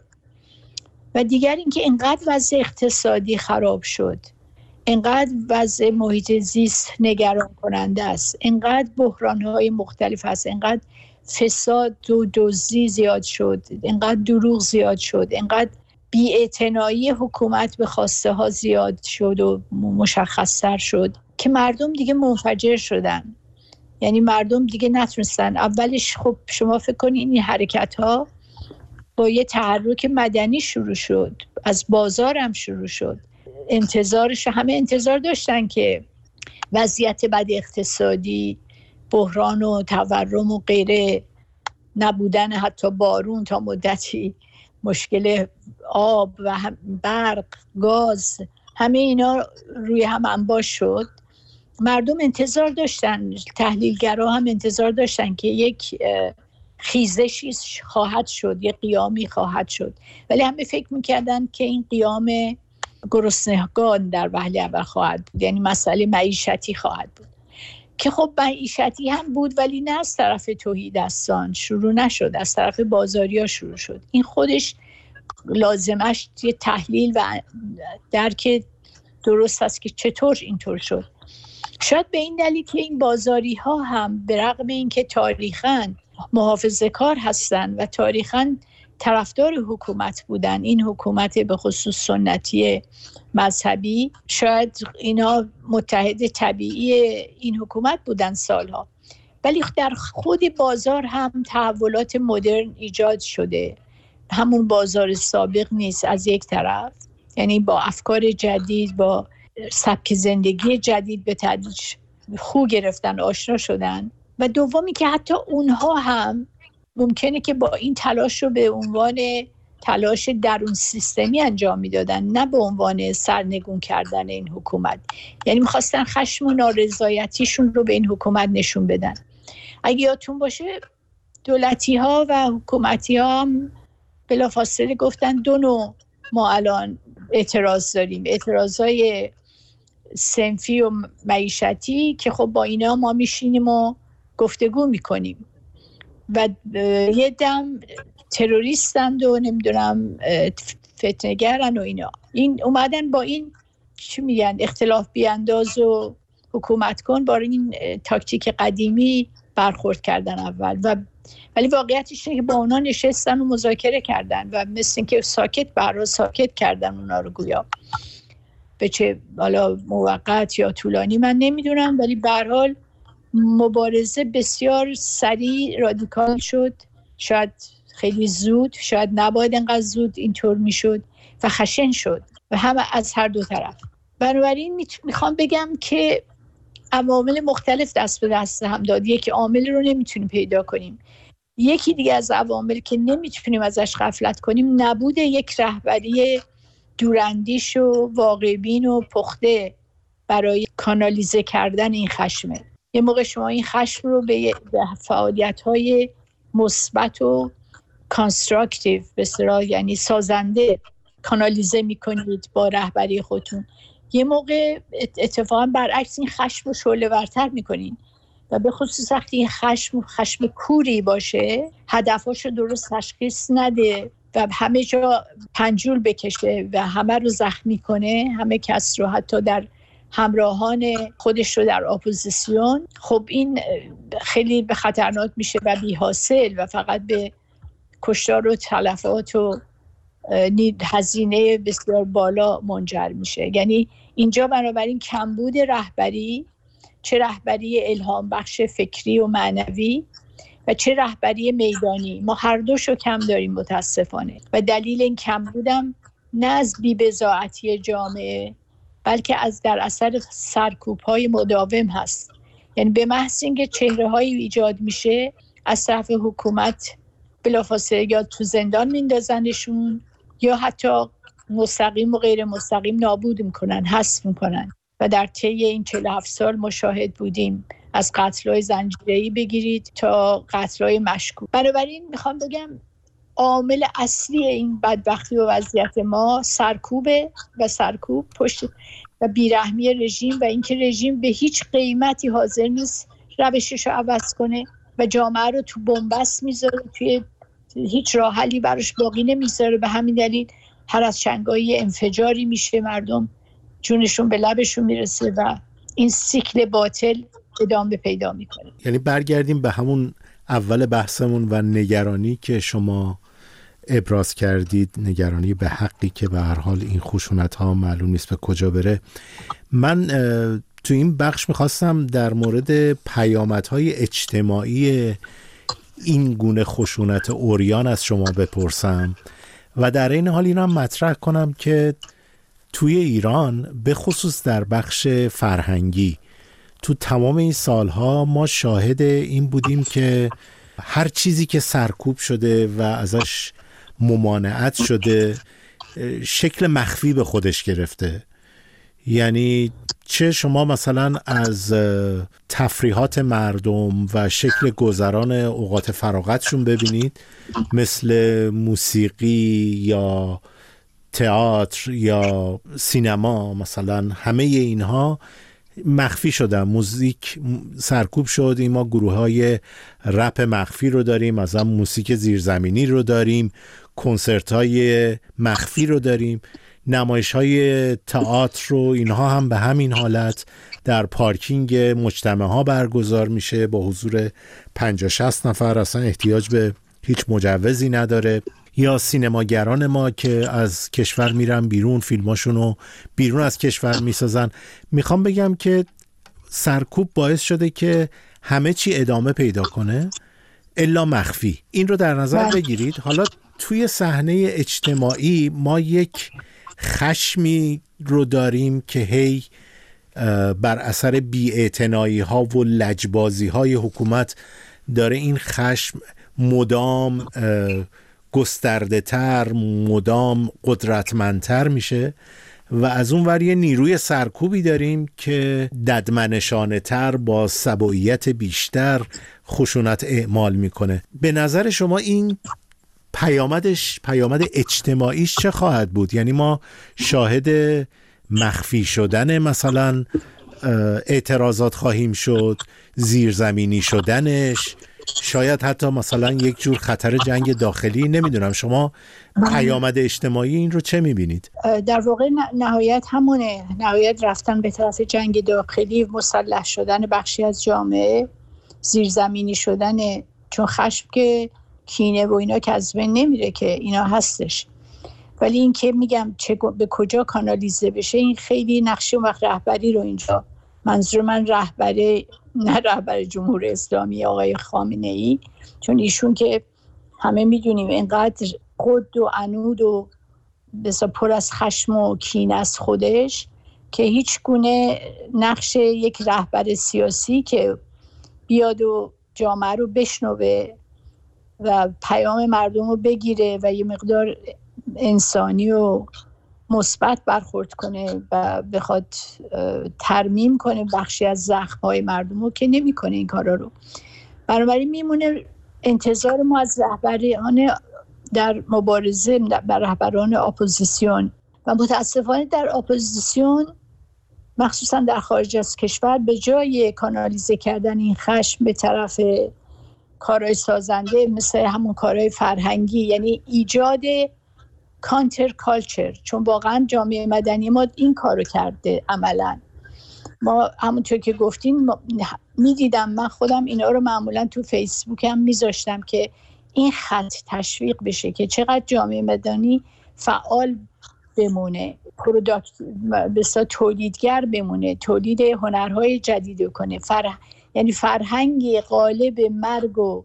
و دیگر این که اینقدر وضع اقتصادی خراب شد، اینقدر وضع محیط زیست نگران کننده است، اینقدر بحران‌های مختلف هست، اینقدر فساد و دزدی زیاد شد، اینقدر دروغ زیاد شد، اینقدر بی‌اعتنایی حکومت به خواسته ها زیاد شد و مشخص‌تر شد که مردم دیگه منفجر شدن. یعنی مردم دیگه نتونستن. اولش خب شما فکر کنید این حرکت ها با یه تحرک مدنی شروع شد، از بازار هم شروع شد. انتظارش همه انتظار داشتن که وضعیت بد اقتصادی، بحران و تورم و غیره، نبودن حتی بارون تا مدتی، مشکل آب و برق، گاز، همه اینا روی هم انباش شد. مردم انتظار داشتن، تحلیلگرا هم انتظار داشتن که یک خیزشی خواهد شد، یک قیامی خواهد شد، ولی همه فکر میکردن که این قیام گرسنگان در وهله اول خواهد بود، یعنی مسئله معیشتی خواهد بود که خب معیشتی هم بود ولی نه از طرف تهیدستان شروع نشد، از طرف بازاریا شروع شد. این خودش لازمش یه تحلیل و درک درست است که چطور اینطور شد. شاید به این دلیل که این بازاری ها هم به رغم این که تاریخاً محافظه‌کار هستن و تاریخاً طرفدار حکومت بودن، این حکومت به خصوص سنتی مذهبی، شاید اینا متحد طبیعی این حکومت بودن سالها، ولی در خود بازار هم تحولات مدرن ایجاد شده. همون بازار سابق نیست از یک طرف، یعنی با افکار جدید، با سبک زندگی جدید به تدریج خو گرفتن، آشنا شدن. و دومی که حتی اونها هم ممکنه که با این تلاش رو به عنوان تلاش درون سیستمی انجام میدادن، نه به عنوان سرنگون کردن این حکومت. یعنی میخواستن خشم و نارضایتیشون رو به این حکومت نشون بدن. اگه یادتون باشه دولتی ها و حکومتی ها هم بلافاصله گفتن دو نوع ما الان اعتراض داریم، اعتراضای صنفی و معیشتی که خب با اینا ما میشینیم و گفتگو میکنیم، و یه دم تروریستند و نمیدونم فتنه‌گرن و اینا. این اومدن با این چی میگن اختلاف بیانداز و حکومت کن، با این تاکتیک قدیمی برخورد کردن اول، و ولی واقعیتش اینه که با اونا نشستن و مذاکره کردن و مثل اینکه ساکت برا ساکت کردن اونا رو، گویا به چه حالا موقت یا طولانی من نمیدونم، ولی به هر حال مبارزه بسیار سریع رادیکال شد، شاید خیلی زود، شاید نباید انقدر زود اینطور میشد و خشن شد و همه از هر دو طرف. بنابراین میخوام بگم که عوامل مختلف دست به دست هم داد. یکی عامل رو نمیتونیم پیدا کنیم، یکی دیگه از عوامل که نمیتونیم ازش غفلت کنیم نبود یک رهبری دوراندیش و واقع‌بین و پخته برای کانالیزه کردن این خشمه. یه موقع شما این خشم رو به فعالیت‌های مثبت و کانستراکتیو به اصطلاح یعنی سازنده کانالیزه میکنید با رهبری خودتون، یه موقع اتفاقا برعکس این خشم رو شعله‌ورتر میکنین و به خصوص وقتی این خشم خشم کوری باشه، هدفش رو درست تشخیص نده و همه جا پنجول بکشه و همه رو زخمی کنه، همه کس رو، حتی در همراهان خودش رو در اپوزیسیون، خب این خیلی به خطرناک میشه و بی حاصل و فقط به کشتار و تلفات و هزینه بسیار بالا منجر میشه. یعنی اینجا بنابراین کمبود رهبری، چه رهبری الهام بخش فکری و معنوی و چه رهبری میدانی، ما هر دوشو کم داریم متاسفانه و دلیل این کمبودم نه از بی‌بضاعتی جامعه بلکه از در اثر سرکوب‌های مداوم هست. یعنی به محض اینکه چهره‌هایی ایجاد میشه از طرف حکومت بلافاصله یا تو زندان میندازنشون یا حتی مستقیم و غیر مستقیم نابود میکنن، حذف میکنن و در طی این چهل و هفت سال مشاهد بودیم، از قتل‌های زنجیره‌ای بگیرید تا قتل‌های مشکوک. بنابراین میخوام بگم عامل اصلی این بدبختی و وضعیت ما سرکوبه و سرکوب پشت و بیرحمی رژیم و اینکه رژیم به هیچ قیمتی حاضر نیست روشش رو عوض کنه و جامعه رو تو بنبست میذاره، توی هیچ راه حلی براش باقی نمیذاره. به همین دلیل هر از چنگایی انفجاری میشه، مردم جونشون به لبشون میرسه و این سیکل باطل ادامه پیدا میکنه. یعنی برگردیم به همون اول بحثمون و نگرانی که شما ابراز کردید، نگرانی به حقی که به هر حال این خشونت ها معلوم نیست به کجا بره. من تو این بخش میخواستم در مورد پیامدهای اجتماعی این گونه خشونت عریان از شما بپرسم و در این حال اینم مطرح کنم که توی ایران به خصوص در بخش فرهنگی تو تمام این سالها ما شاهد این بودیم که هر چیزی که سرکوب شده و ازش ممانعت شده شکل مخفی به خودش گرفته. یعنی چه شما مثلا از تفریحات مردم و شکل گذران اوقات فراغتشون ببینید، مثل موسیقی یا تئاتر یا سینما، مثلا همه اینها مخفی شدن. موزیک سرکوب شد، این ما گروه های رپ مخفی رو داریم، از هم موسیقی زیرزمینی رو داریم، کنسرت های مخفی رو داریم، نمایش های تئاتر رو، اینها هم به همین حالت در پارکینگ مجتمع ها برگزار میشه با حضور پنجاه شصت نفر، اصلا احتیاج به هیچ مجوزی نداره. یا سینماگران ما که از کشور میرن بیرون، فیلماشونو بیرون از کشور میسازن. میخوام بگم که سرکوب باعث شده که همه چی ادامه پیدا کنه الا مخفی. این رو در نظر بگیرید. حالا توی صحنه اجتماعی ما یک خشمی رو داریم که هی بر اثر بی‌اعتنایی ها و لجبازی های حکومت داره این خشم مدام گسترده تر، مدام قدرتمندتر میشه و از اون ور یه نیروی سرکوبی داریم که ددمنشانه تر با سبوعیت بیشتر خشونت اعمال میکنه. به نظر شما این پیامدش، پیامد اجتماعیش چه خواهد بود؟ یعنی ما شاهد مخفی شدن مثلا اعتراضات خواهیم شد، زیرزمینی شدنش، شاید حتی مثلا یک جور خطر جنگ داخلی. نمیدونم شما پیامد اجتماعی این رو چه میبینید؟ در واقع نهایت همونه، نهایت رفتن به طرف جنگ داخلی، مسلح شدن بخشی از جامعه، زیرزمینی شدن، چون خشم که کینه و اینا که از بین نمیره که، اینا هستش. ولی این که میگم چه به کجا کانالیزه بشه، این خیلی نقشه وقت رهبری رو اینجا، منظور من رهبری نه رهبر جمهوری اسلامی آقای خامنه ای، چون ایشون که همه میدونیم اینقدر خود و عنود و بسا پر از خشم و کینه از خودش که هیچ گونه نقش یک رهبر سیاسی که بیاد و جامعه رو بشنوه و پیام مردم رو بگیره و یه مقدار انسانی و مثبت برخورد کنه و بخواد ترمیم کنه بخشی از زخم‌های مردم رو، که نمی‌کنه این کارا رو. بنابراین میمونه انتظار ما از رهبران در مبارزه، بر رهبران اپوزیسیون، و متاسفانه در اپوزیسیون مخصوصا در خارج از کشور به جای کانالیزه کردن این خشم به طرف کارهای سازنده مثل همون کارهای فرهنگی، یعنی ایجاد کانتر کالچر، چون واقعا جامعه مدنی ما این کارو کرده عملا. ما همونطور که گفتین میدیدم، من خودم اینا رو معمولا تو فیسبوکم میذاشتم که این خط تشویق بشه که چقدر جامعه مدنی فعال بمونه، پروداکت بسیار تولیدگر بمونه، تولید هنرهای جدید کنه، فرح... یعنی فرهنگ غالب مرگ و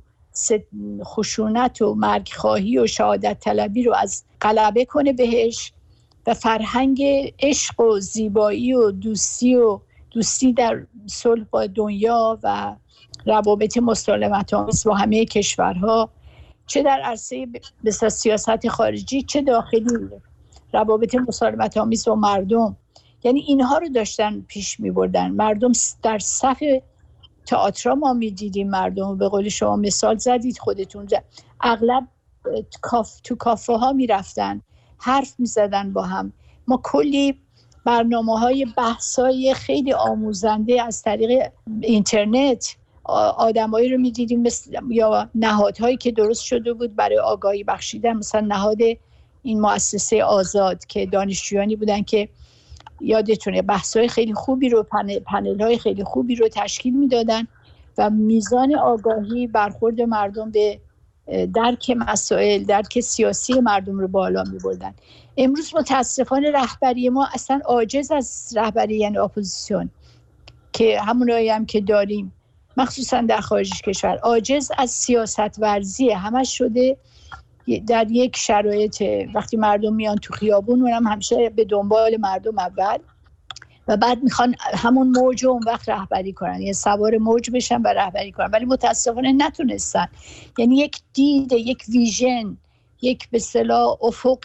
خشونت و مرگ خواهی و شهادت طلبی رو از غلبه کنه بهش و فرهنگ عشق و زیبایی و دوستی و دوستی در صلح با دنیا و روابط مسالمت‌آمیز با همه کشورها، چه در عرصه بسیار سیاست خارجی چه داخلی، روابط مسالمت‌آمیز با مردم. یعنی اینها رو داشتن پیش می‌بردن. مردم در صف تئاتر ما می‌دیدیم مردم، به قول شما مثال زدید خودتون، اغلب کاف تو کافه ها می‌رفتن، حرف می‌زدن با هم. ما کلی برنامه‌های بحث‌های خیلی آموزنده از طریق اینترنت آدمایی رو می‌دیدیم، مثل یا نهادهایی که درست شده بود برای آگاهی بخشیدن، مثلا نهاد این مؤسسه آزاد که دانشجویانی بودن که یادتونه بحث‌های خیلی خوبی رو پنل، پنل‌های خیلی خوبی رو تشکیل میدادن و میزان آگاهی برخورد مردم به درک مسائل، درک سیاسی مردم رو بالا می‌بردن. امروز متاسفانه رهبری ما اصلا عاجز از رهبری، یعنی اپوزیسیون که همونایی هم که داریم مخصوصا در خارج کشور، عاجز از سیاست ورزی، همش شده در یک شرایط وقتی مردم میان تو خیابون اونم همیشه به دنبال مردم اول و بعد میخوان همون موج اون وقت رهبری کنن، یعنی سوار موج بشن و رهبری کنن، ولی متاسفانه نتونستن. یعنی یک دید، یک ویژن، یک به اصطلاح افق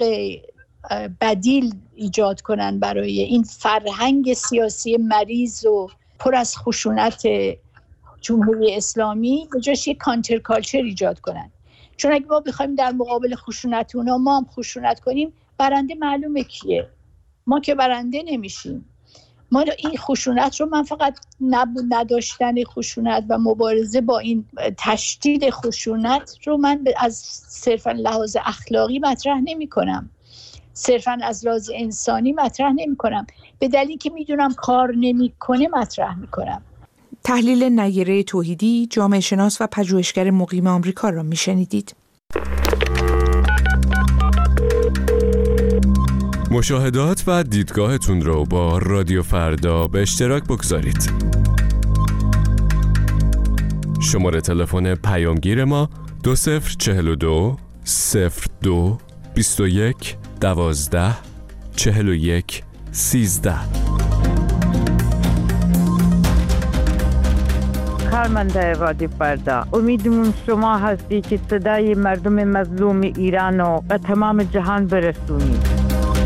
بدیل ایجاد کنن برای این فرهنگ سیاسی مریض و پر از خشونت جمهوری اسلامی، به جاش یک کانتر کالچر ایجاد کنن. چون اگه ما بخوایم در مقابل خشونت اونا ما هم خشونت کنیم، برنده معلومه کیه؟ ما که برنده نمیشیم. ما این خشونت رو، من فقط نداشتن خشونت و مبارزه با این تشدید خشونت رو من از صرفا لحاظ اخلاقی مطرح نمی کنم، صرفا از لحاظ انسانی مطرح نمی کنم، به دلیلی که میدونم کار نمی کنه مطرح می کنم. تحلیل نیره توحیدی، جامعه شناس و پژوهشگر مقیم آمریکا را میشنیدید. مشاهدات و دیدگاهتون رو با رادیو فردا به اشتراک بگذارید. شماره تلفن پیامگیر ما دو صفر چهل و دو صفر دو بیست و یک دوازده چهل و یک سیزده. کارمنده رادیو فردا، امیدمون شما هستی که صدای مردم مظلوم ایران رو به تمام جهان برسونید.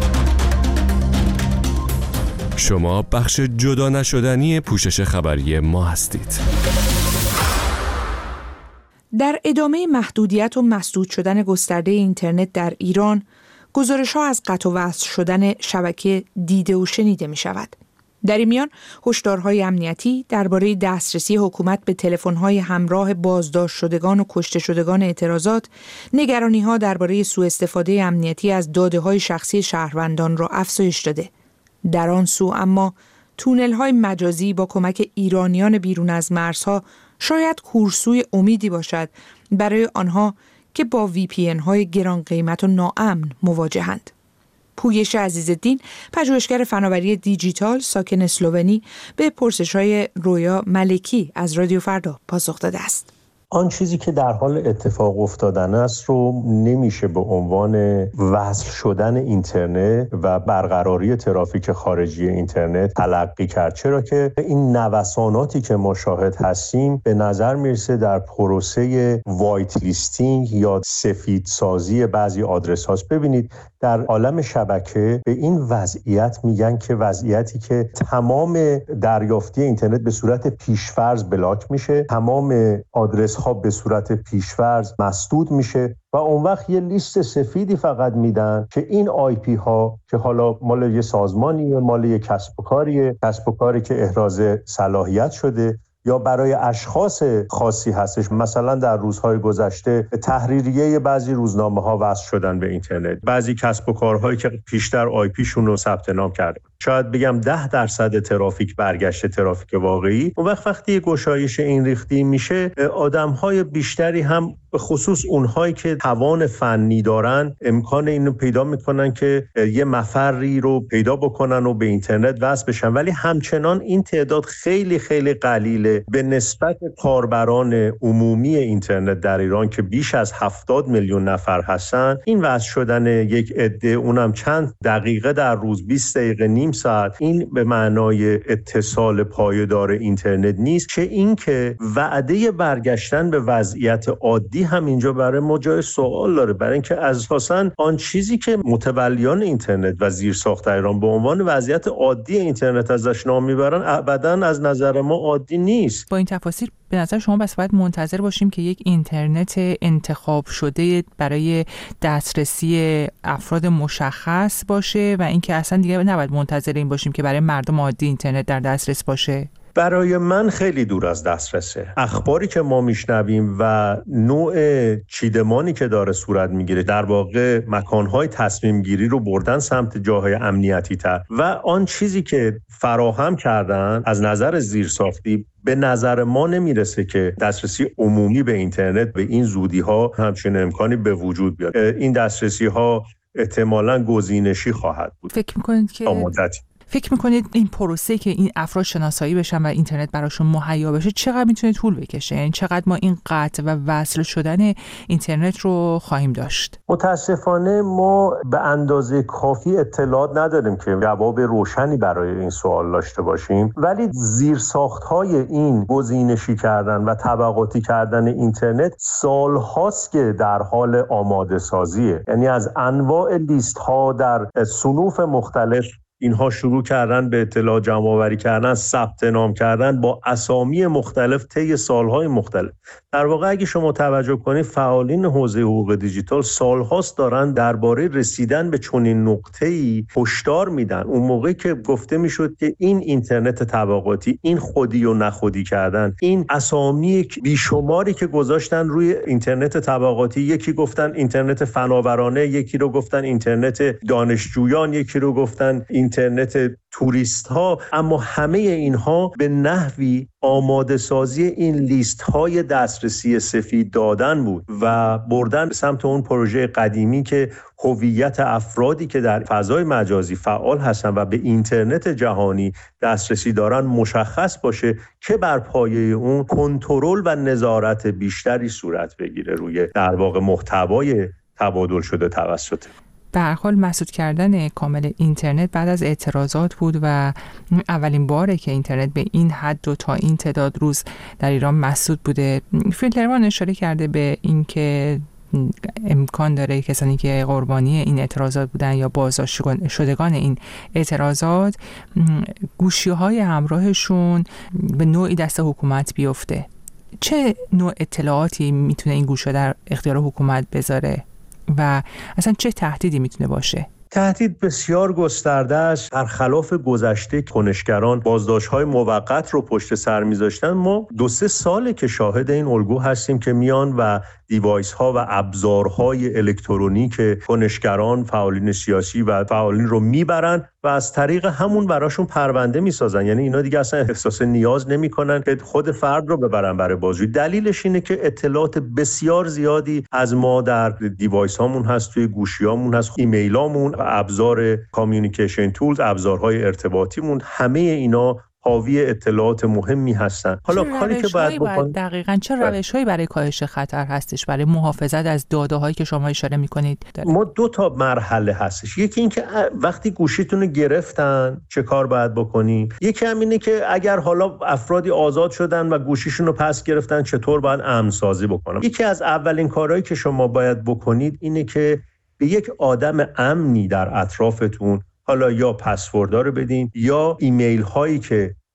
شما بخش جدا نشدنی پوشش خبری ما هستید. در ادامه محدودیت و مسدود شدن گسترده اینترنت در ایران، گزارش‌ها از قطع و وصل شدن شبکه دیده و شنیده می شود. در این میان هشدارهای امنیتی درباره دسترسی حکومت به تلفن‌های همراه بازداشت شدگان و کشته شدگان اعتراضات، نگرانی‌ها درباره سوء استفاده امنیتی از داده‌های شخصی شهروندان را افزایش داده. در آن سو اما تونل‌های مجازی با کمک ایرانیان بیرون از مرزها شاید کورسوی امیدی باشد برای آنها که با وی پی ان های گران قیمت و ناامن مواجهند. پویش عزیزالدین، پژوهشگر فناوری دیجیتال ساکن اسلوونی، به پرسش‌های رویا ملکی از رادیو فردا پاسخ داده است. آن چیزی که در حال اتفاق افتادن است رو نمیشه به عنوان وصل شدن اینترنت و برقراری ترافیک خارجی اینترنت تلقی کرد، چرا که این نوساناتی که ما شاهد هستیم به نظر میرسه در پروسه وایت لیستینگ یا سفید سازی بعضی آدرس هاست. ببینید در عالم شبکه به این وضعیت میگن که وضعیتی که تمام دریافتی اینترنت به صورت پیشفرض بلاک میشه، تمام آدرس ها به صورت پیشفرض مسدود میشه و اون وقت یه لیست سفیدی فقط میدن که این آی پی ها که حالا مال یه سازمانیه، مال یه کسب و کاریه، کسب و کاری که احراز صلاحیت شده یا برای اشخاص خاصی هستش. مثلا در روزهای گذشته تحریریه بعضی روزنامه ها وصل شدن به اینترنت، بعضی کسب و کارهایی که پیشتر آی پی شون رو ثبت نام کرده، شاید بگم ده درصد ترافیک برگشته ترافیک واقعی. اون وقت وقتی گشایش این ریختی میشه، آدم‌های بیشتری هم به خصوص اونهایی که توان فنی دارن امکان اینو پیدا میکنن که یه مفری رو پیدا بکنن و به اینترنت وصل بشن، ولی همچنان این تعداد خیلی خیلی قلیله به نسبت کاربران عمومی اینترنت در ایران که بیش از هفتاد میلیون نفر هستن. این وصل شدن یک عده، اونم چند دقیقه در روز، بیست دقیقه، نیم ساعت، این به معنای اتصال پایدار اینترنت نیست. چه این که وعده برگشتن به وضعیت عادی هم اینجا برای ما جای سوال داره، برای اینکه اساساً آن چیزی که متولیان اینترنت و زیرساخت ایران به عنوان وضعیت عادی اینترنت ازش نام میبرن ابداً از نظر ما عادی نیست. با این تفاصیل به نظر شما بس باید منتظر باشیم که یک اینترنت انتخاب شده برای دسترسی افراد مشخص باشه و اینکه اصلا دیگه نباید منتظر این باشیم که برای مردم عادی اینترنت در دسترس باشه؟ برای من خیلی دور از دسترسه. اخباری که ما میشنویم و نوع چیدمانی که داره صورت میگیره، در واقع مکانهای تصمیم گیری رو بردن سمت جاهای امنیتی تر و آن چیزی که فراهم کردن از نظر زیرساختی به نظر ما نمیرسه که دسترسی عمومی به اینترنت به این زودی ها همچین امکانی به وجود بیاد. این دسترسی ها احتمالاً گزینشی خواهد بود. فکر میکنید که مدتی فکر میکنید این پروسه که این افراد شناسایی بشن و اینترنت براشون مهیا بشه چقدر میتونه طول بکشه؟ یعنی چقدر ما این قطع و وصل شدن اینترنت رو خواهیم داشت؟ متاسفانه ما به اندازه کافی اطلاعات نداریم که جواب روشنی برای این سوال داشته باشیم، ولی زیرساخت‌های این گزینشی کردن و طبقاتی کردن اینترنت سال‌هاست که در حال آماده سازیه. یعنی از انواع لیست‌ها در صنوف مختلف اینها شروع کردن به اطلاع جمع آوری کردن، ثبت نام کردن با اسامی مختلف طی سالهای مختلف. در واقع اگه شما توجه کنید فعالین حوزه حقوق دیجیتال سالهاست دارن درباره رسیدن به چنین نقطه‌ای هشدار میدن. اون موقعی که گفته میشد که این اینترنت طبقاتی، این خودی و نخودی کردن، این اسامی بیشماری که گذاشتن روی اینترنت طبقاتی، یکی گفتن اینترنت فناورانه، یکی رو گفتن اینترنت دانشجویان، یکی رو گفتن اینترنت توریست ها، اما همه اینها به نحوی آماده سازی این لیست های دسترسی سفید دادن بود و بردن به سمت اون پروژه قدیمی که هویت افرادی که در فضای مجازی فعال هستن و به اینترنت جهانی دسترسی دارن مشخص باشه که بر پایه اون کنترل و نظارت بیشتری صورت بگیره روی در واقع محتوای تبادل شده توسط. به هر حال مسدود کردن کامل اینترنت بعد از اعتراضات بود و اولین باره که اینترنت به این حد و تا این تعداد روز در ایران مسدود بوده. فیلترمان اشاره کرده به این که امکان داره کسانی که قربانی این اعتراضات بودن یا بازداشت شدگان این اعتراضات گوشی‌های همراهشون به نوعی دست حکومت بیفته. چه نوع اطلاعاتی میتونه این گوشی در اختیار حکومت بذاره و اصلا چه تهدیدی میتونه باشه؟ تهدید بسیار گسترده است. برخلاف گذشته کنشگران بازداشت‌های موقت رو پشت سر می‌ذاشتن، ما دو سه ساله که شاهد این الگو هستیم که میان و دیوایس ها و ابزارهای الکترونیک کنشگران، فعالین سیاسی و فعالین رو میبرن و از طریق همون براشون پرونده میسازن. یعنی اینا دیگه اصلا احساس نیاز نمیکنن که خود فرد رو ببرن برای بازجویی. دلیلش اینه که اطلاعات بسیار زیادی از ما در دیوایس هامون هست، توی گوشی هامون هست، ایمیل هامون، ابزار کامیونیکیشن تولز، ابزارهای ارتباطیمون، همه اینا حاوی اطلاعات مهمی هستن. حالا کاری که باید بکنیم دقیقاً چه روش‌هایی برای کاهش خطر هستش برای محافظت از داده‌هایی که شما اشاره می‌کنید؟ ما دو تا مرحله هستش. یکی این که وقتی گوشیتون رو گرفتن چه کار باید بکنیم، یکی هم اینه که اگر حالا افرادی آزاد شدن و گوشیشون رو پس گرفتن چطور باید امن سازی بکنم. یکی از اولین کارهایی که شما باید بکنید اینه که به یک آدم امنی در اطرافتون حالا یا پسوردها رو بدین یا ایمیل هایی که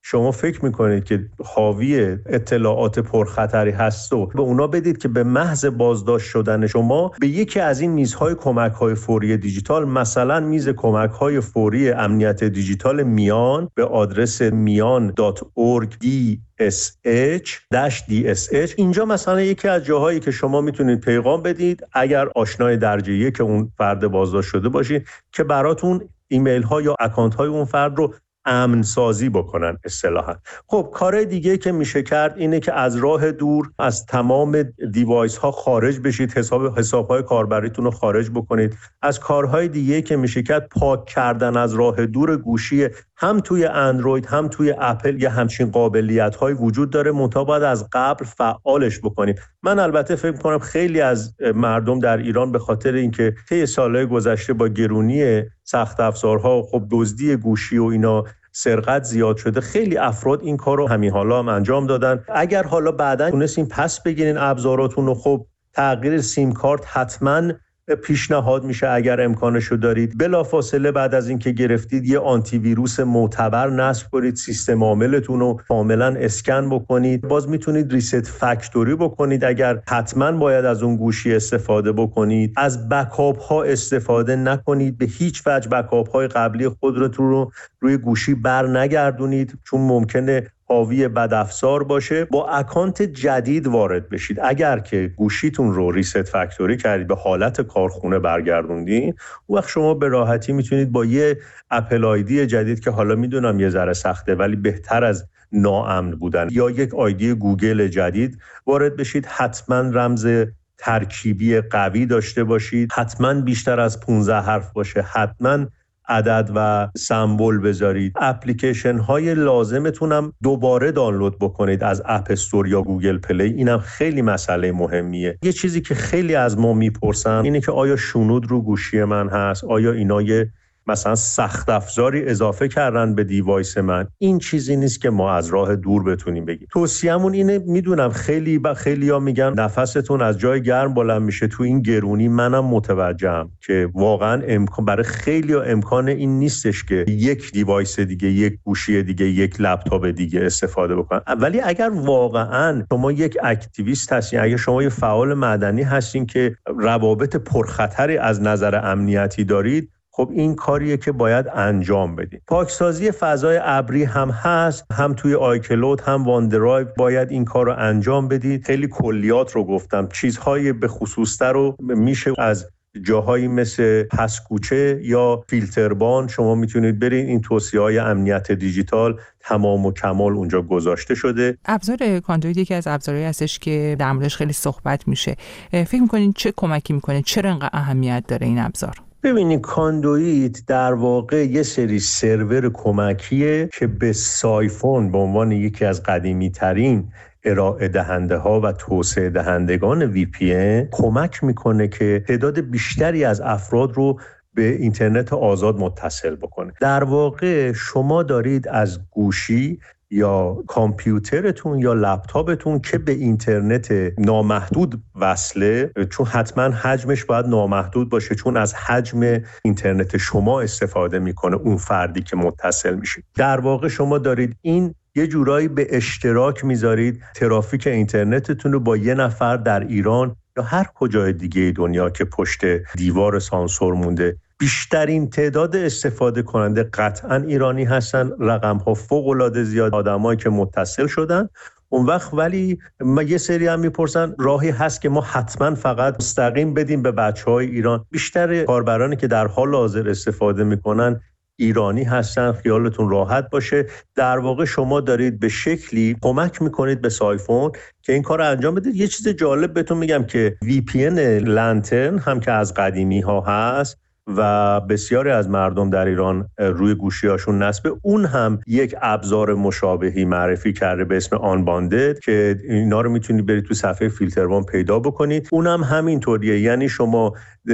شما فکر میکنید که حاوی اطلاعات پرخطری هست و به اونا بدید که به محض بازداشت شدن شما به یکی از این میزهای کمک‌های فوری دیجیتال، مثلا میز کمک‌های فوری امنیت دیجیتال میان به آدرس میان دات اورگ دی اس اچ دی اس اچ، اینجا مثلا یکی از جاهایی که شما میتونید پیغام بدید اگر آشنای درجه یک که اون فرد بازداشت شده باشید که براتون ایمیل ها یا اکانت های اون فرد رو امن سازی بکنن اصطلاحاً. خب کار دیگه که میشه کرد اینه که از راه دور از تمام دیوایس ها خارج بشید، حساب حساب های کاربریتون رو خارج بکنید. از کارهای دیگه که میشه کرد پاک کردن از راه دور گوشی، هم توی اندروید هم توی اپل یه همچین قابلیت های وجود داره، منتها باید از قبل فعالش بکنیم. من البته فکر کنم خیلی از مردم در ایران به خاطر اینکه طی سالهای گذشته با گرونی سخت افزارها، خب دزدی گوشی و اینا، سرقت زیاد شده، خیلی افراد این کار رو همین حالا هم انجام دادن. اگر حالا بعداً تونستین پس بگیرین ابزاراتون رو، خب تغییر سیم کارت حتماً پیشنهاد میشه اگر امکانشو دارید. بلافاصله بعد از اینکه گرفتید یه آنتی ویروس معتبر نصب کنید، سیستم عاملتون رو کاملا اسکن بکنید. باز میتونید ریست فکتوری بکنید اگر حتما باید از اون گوشی استفاده بکنید. از بکاپ ها استفاده نکنید، به هیچ وجه بکاپ های قبلی خودتون رو روی گوشی بر نگردونید چون ممکنه حاوی بدافزار باشه. با اکانت جدید وارد بشید. اگر که گوشیتون رو ریست فکتوری کردید، به حالت کارخونه برگردوندین، اون وقت شما به راحتی میتونید با یه اپل آیدی جدید که حالا میدونم یه ذره سخته ولی بهتر از ناامن بودن، یا یک آیدی گوگل جدید وارد بشید. حتما رمز ترکیبی قوی داشته باشید، حتما بیشتر از پانزده حرف باشه، حتما عدد و سمبل بذارید. اپلیکیشن های لازمتون هم دوباره دانلود بکنید از اپ استور یا گوگل پلی. اینم خیلی مسئله مهمیه. یه چیزی که خیلی از ما میپرسن اینه که آیا شنود رو گوشی من هست؟ آیا اینا یه مثلا سخت افزاری اضافه کردن به دیوایس من؟ این چیزی نیست که ما از راه دور بتونیم بگیم. توصیه‌مون اینه، میدونم خیلی با خیلی‌ها میگن نفستون از جای گرم بلند میشه تو این گرونی، منم متوجهم که واقعا امکان برای خیلی‌ها امکان این نیستش که یک دیوایس دیگه، یک گوشی دیگه، یک لپتاپ دیگه استفاده بکنن. ولی اگر واقعا شما یک اکتیویست هستین، اگر شما یه فعال مدنی هستین که روابط پرخطری از نظر امنیتی دارید، خب این کاریه که باید انجام بدید. پاکسازی فضای ابری هم هست، هم توی آیکلود هم وان درایو باید این کار رو انجام بدید. خیلی کلیات رو گفتم، چیزهای به خصوص‌تر رو میشه از جاهایی مثل پسکوچه یا فیلتربان شما میتونید برید. این توصیه‌های امنیت دیجیتال تمام و کمال اونجا گذاشته شده. ابزار کاندوید یکی از ابزارهایی هستش که در موردش خیلی صحبت میشه. فکر می‌کنین چه کمکی می‌کنه؟ چرا انقدر اهمیت داره این ابزار؟ ببینید، کاندویت در واقع یه سری سرور کمکیه که به سایفون به عنوان یکی از قدیمی ترین ارائه دهنده ها و توسعه دهندگان وی پی ان کمک میکنه که تعداد بیشتری از افراد رو به اینترنت آزاد متصل بکنه. در واقع شما دارید از گوشی یا کامپیوترتون یا لپتاپتون که به اینترنت نامحدود وصله، چون حتما حجمش باید نامحدود باشه چون از حجم اینترنت شما استفاده میکنه اون فردی که متصل میشه. در واقع شما دارید این یه جورایی به اشتراک میذارید ترافیک اینترنتتون رو با یه نفر در ایران یا هر کجای دیگه دنیا که پشت دیوار سانسور مونده. بیشترین تعداد استفاده کننده قطعاً ایرانی هستن، رقم ها فوق العاده زیاد آدمایی که متصل شدن. اون وقت ولی ما یه سری هم میپرسن راهی هست که ما حتما فقط مستقیم بدیم به بچهای ایران؟ بیشتر کاربرانی که در حال حاضر استفاده میکنن ایرانی هستن، خیالتون راحت باشه. در واقع شما دارید به شکلی کمک میکنید به سایفون که این کار رو انجام بدید. یه چیز جالب بهتون میگم که وی پی ان لنترن هم که از قدیمی ها هست و بسیاری از مردم در ایران روی گوشی‌هاشون نصب، اون هم یک ابزار مشابهی معرفی کرده به اسم آنباندد که اینا رو میتونید برید تو صفحه فیلتروان پیدا بکنید. اونم هم همینطوریه، یعنی شما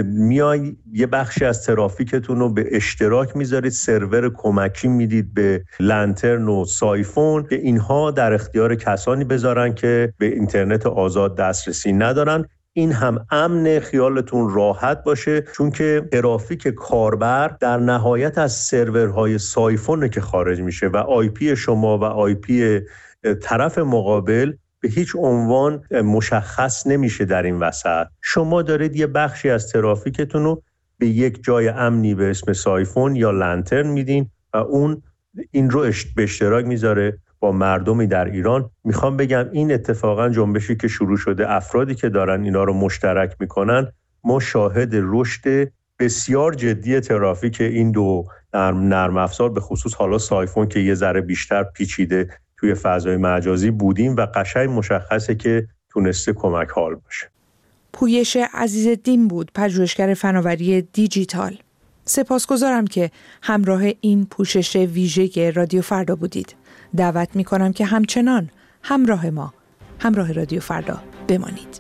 میای یه بخشی از ترافیکتون رو به اشتراک میذارید، سرور کمکی میدید به لنترن و سایفون که اینها در اختیار کسانی بذارن که به اینترنت آزاد دسترسی ندارن. این هم امن، خیالتون راحت باشه، چون که ترافیک کاربر در نهایت از سرورهای سایفونه که خارج میشه و آی پی شما و آی پی طرف مقابل به هیچ عنوان مشخص نمیشه در این وسط. شما دارید یه بخشی از ترافیکتون رو به یک جای امنی به اسم سایفون یا لنترن میدین و اون این رو به اشتراک میذاره با مردمی در ایران. میخوام بگم این اتفاقا جنبشی که شروع شده، افرادی که دارن اینا رو مشترک میکنن، ما شاهد رشد بسیار جدی ترافیک این دو نرم, نرم افزار به خصوص حالا سایفون که یه ذره بیشتر پیچیده توی فضای مجازی بودیم و قشنگ مشخصه که تونسته کمک حال باشه. پویش عزیزالدین بود، پژوهشگر فناوری دیجیتال. سپاسگزارم که همراه این پوشش ویژه رادیو فردا بودید. دعوت می‌کنم که همچنان همراه ما، همراه رادیو فردا بمانید.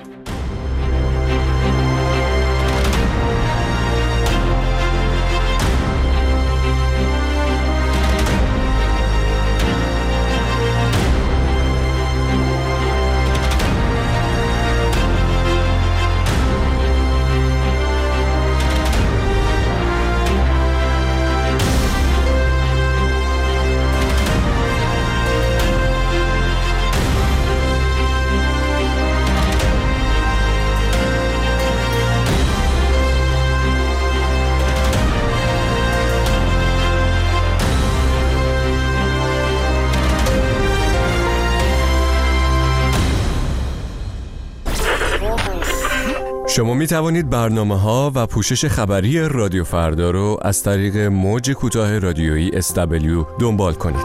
شما می توانید برنامه‌ها و پوشش خبری رادیو فردا رو از طریق موج کوتاه رادیویی اس دبلیو دنبال کنید.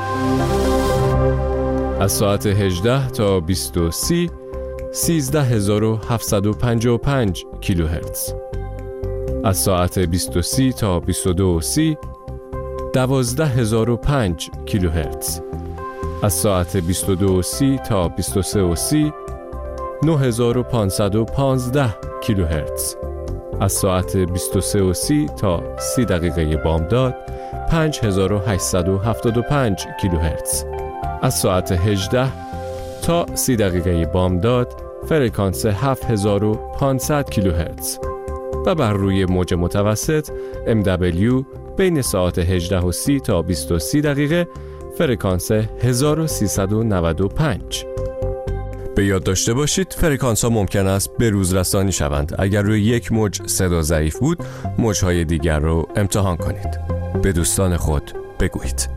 از ساعت هجده تا بیست و سه سیزده هزار و هفتصد و پنجاه و پنج کیلوهرتز. از ساعت بیست و سه تا بیست و دو و سی دوازده هزار و پنج کیلوهرتز. از ساعت بیست و دو و سی تا بیست و سه و سی نه هزار و پانصد و پانزده کیلوهرتز. از ساعت بیست و سه و سی تا سی دقیقه بامداد پنج هزار و هشتصد و هفتاد و پنج کیلوهرتز. از ساعت هجده تا سی دقیقه بامداد فرکانس هفت هزار و پانصد کیلوهرتز و بر روی موج متوسط ام دبلیو بین ساعت هجده و سی تا بیست و سه دقیقه فرکانس هزار و سیصد و نود و پنج. به یاد داشته باشید فرکانس ها ممکن است به روز رسانی شوند. اگر روی یک موج صدا ضعیف بود، موجهای دیگر رو امتحان کنید. به دوستان خود بگویید.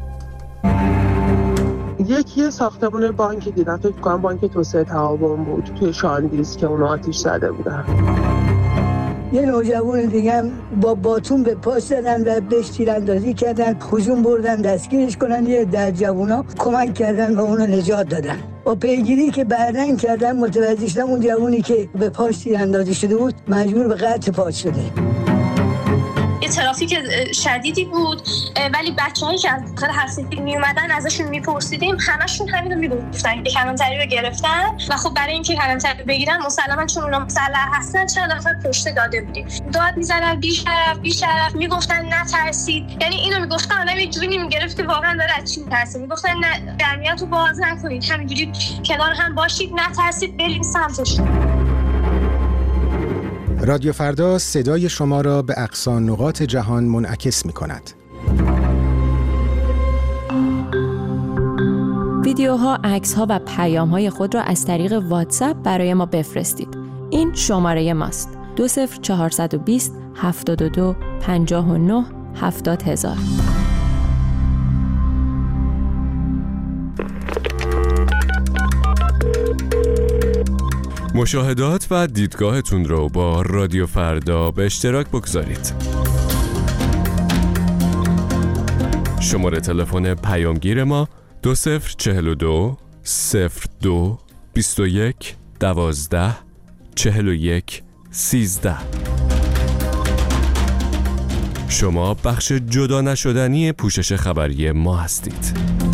یکی ساختمان بانکی دیدم، فکر کنم بانک توسعه تعاون بود، توی شاندیز که اونو آتیش زده بودن. یه نوجوان دیگه هم با باتون به پاش زدن و بهش تیراندازی کردن، هجوم بردن دستگیرش کنن. یه در جوونا کمک کردن و اونو نجات دادن. با پیگیری که بعدن کردن متوجه شدن اون جوونی که به پاش تیراندازی شده بود مجبور به قطع پا شده. یه ترافیک شدیدی بود، ولی بچه‌هایی که از داخل هر سیتی می اومدن ازشون میپرسیدیم، همشون همین رو میگفتن که کلانتری رو گرفتن و خب برای اینکه کلانتری بگیرن مسلما چون اونا مسلح هستن چند نفر پشت داده بودیم، داد میزدن بی‌شرف بی‌شرف، میگفتن نترسید. یعنی اینو میگفتن آدم یه جوری میگرفت که واقعا داره از چی میترسه. میگفتن نه جمعیت رو باز نکنید، همینجوری کنار هم باشید، نترسید، بریم سمتش. رادیو فردا صدای شما را به اقصا نقاط جهان منعکس می کند. ویدیوها، عکس‌ها و پیام‌های خود را از طریق واتساپ برای ما بفرستید. این شماره ماست: دو صفر چهارصد و بیست هفتاد و دو پنجاه و نه هفتاد هزار. مشاهدات و دیدگاهتون رو با رادیو فردا به اشتراک بگذارید. شماره تلفن پیامگیر ما دو صفر چهل و دو صفر دو بیست و یک دوازده چهل و یک سیزده. شما بخش جدا نشدنی پوشش خبری ما هستید.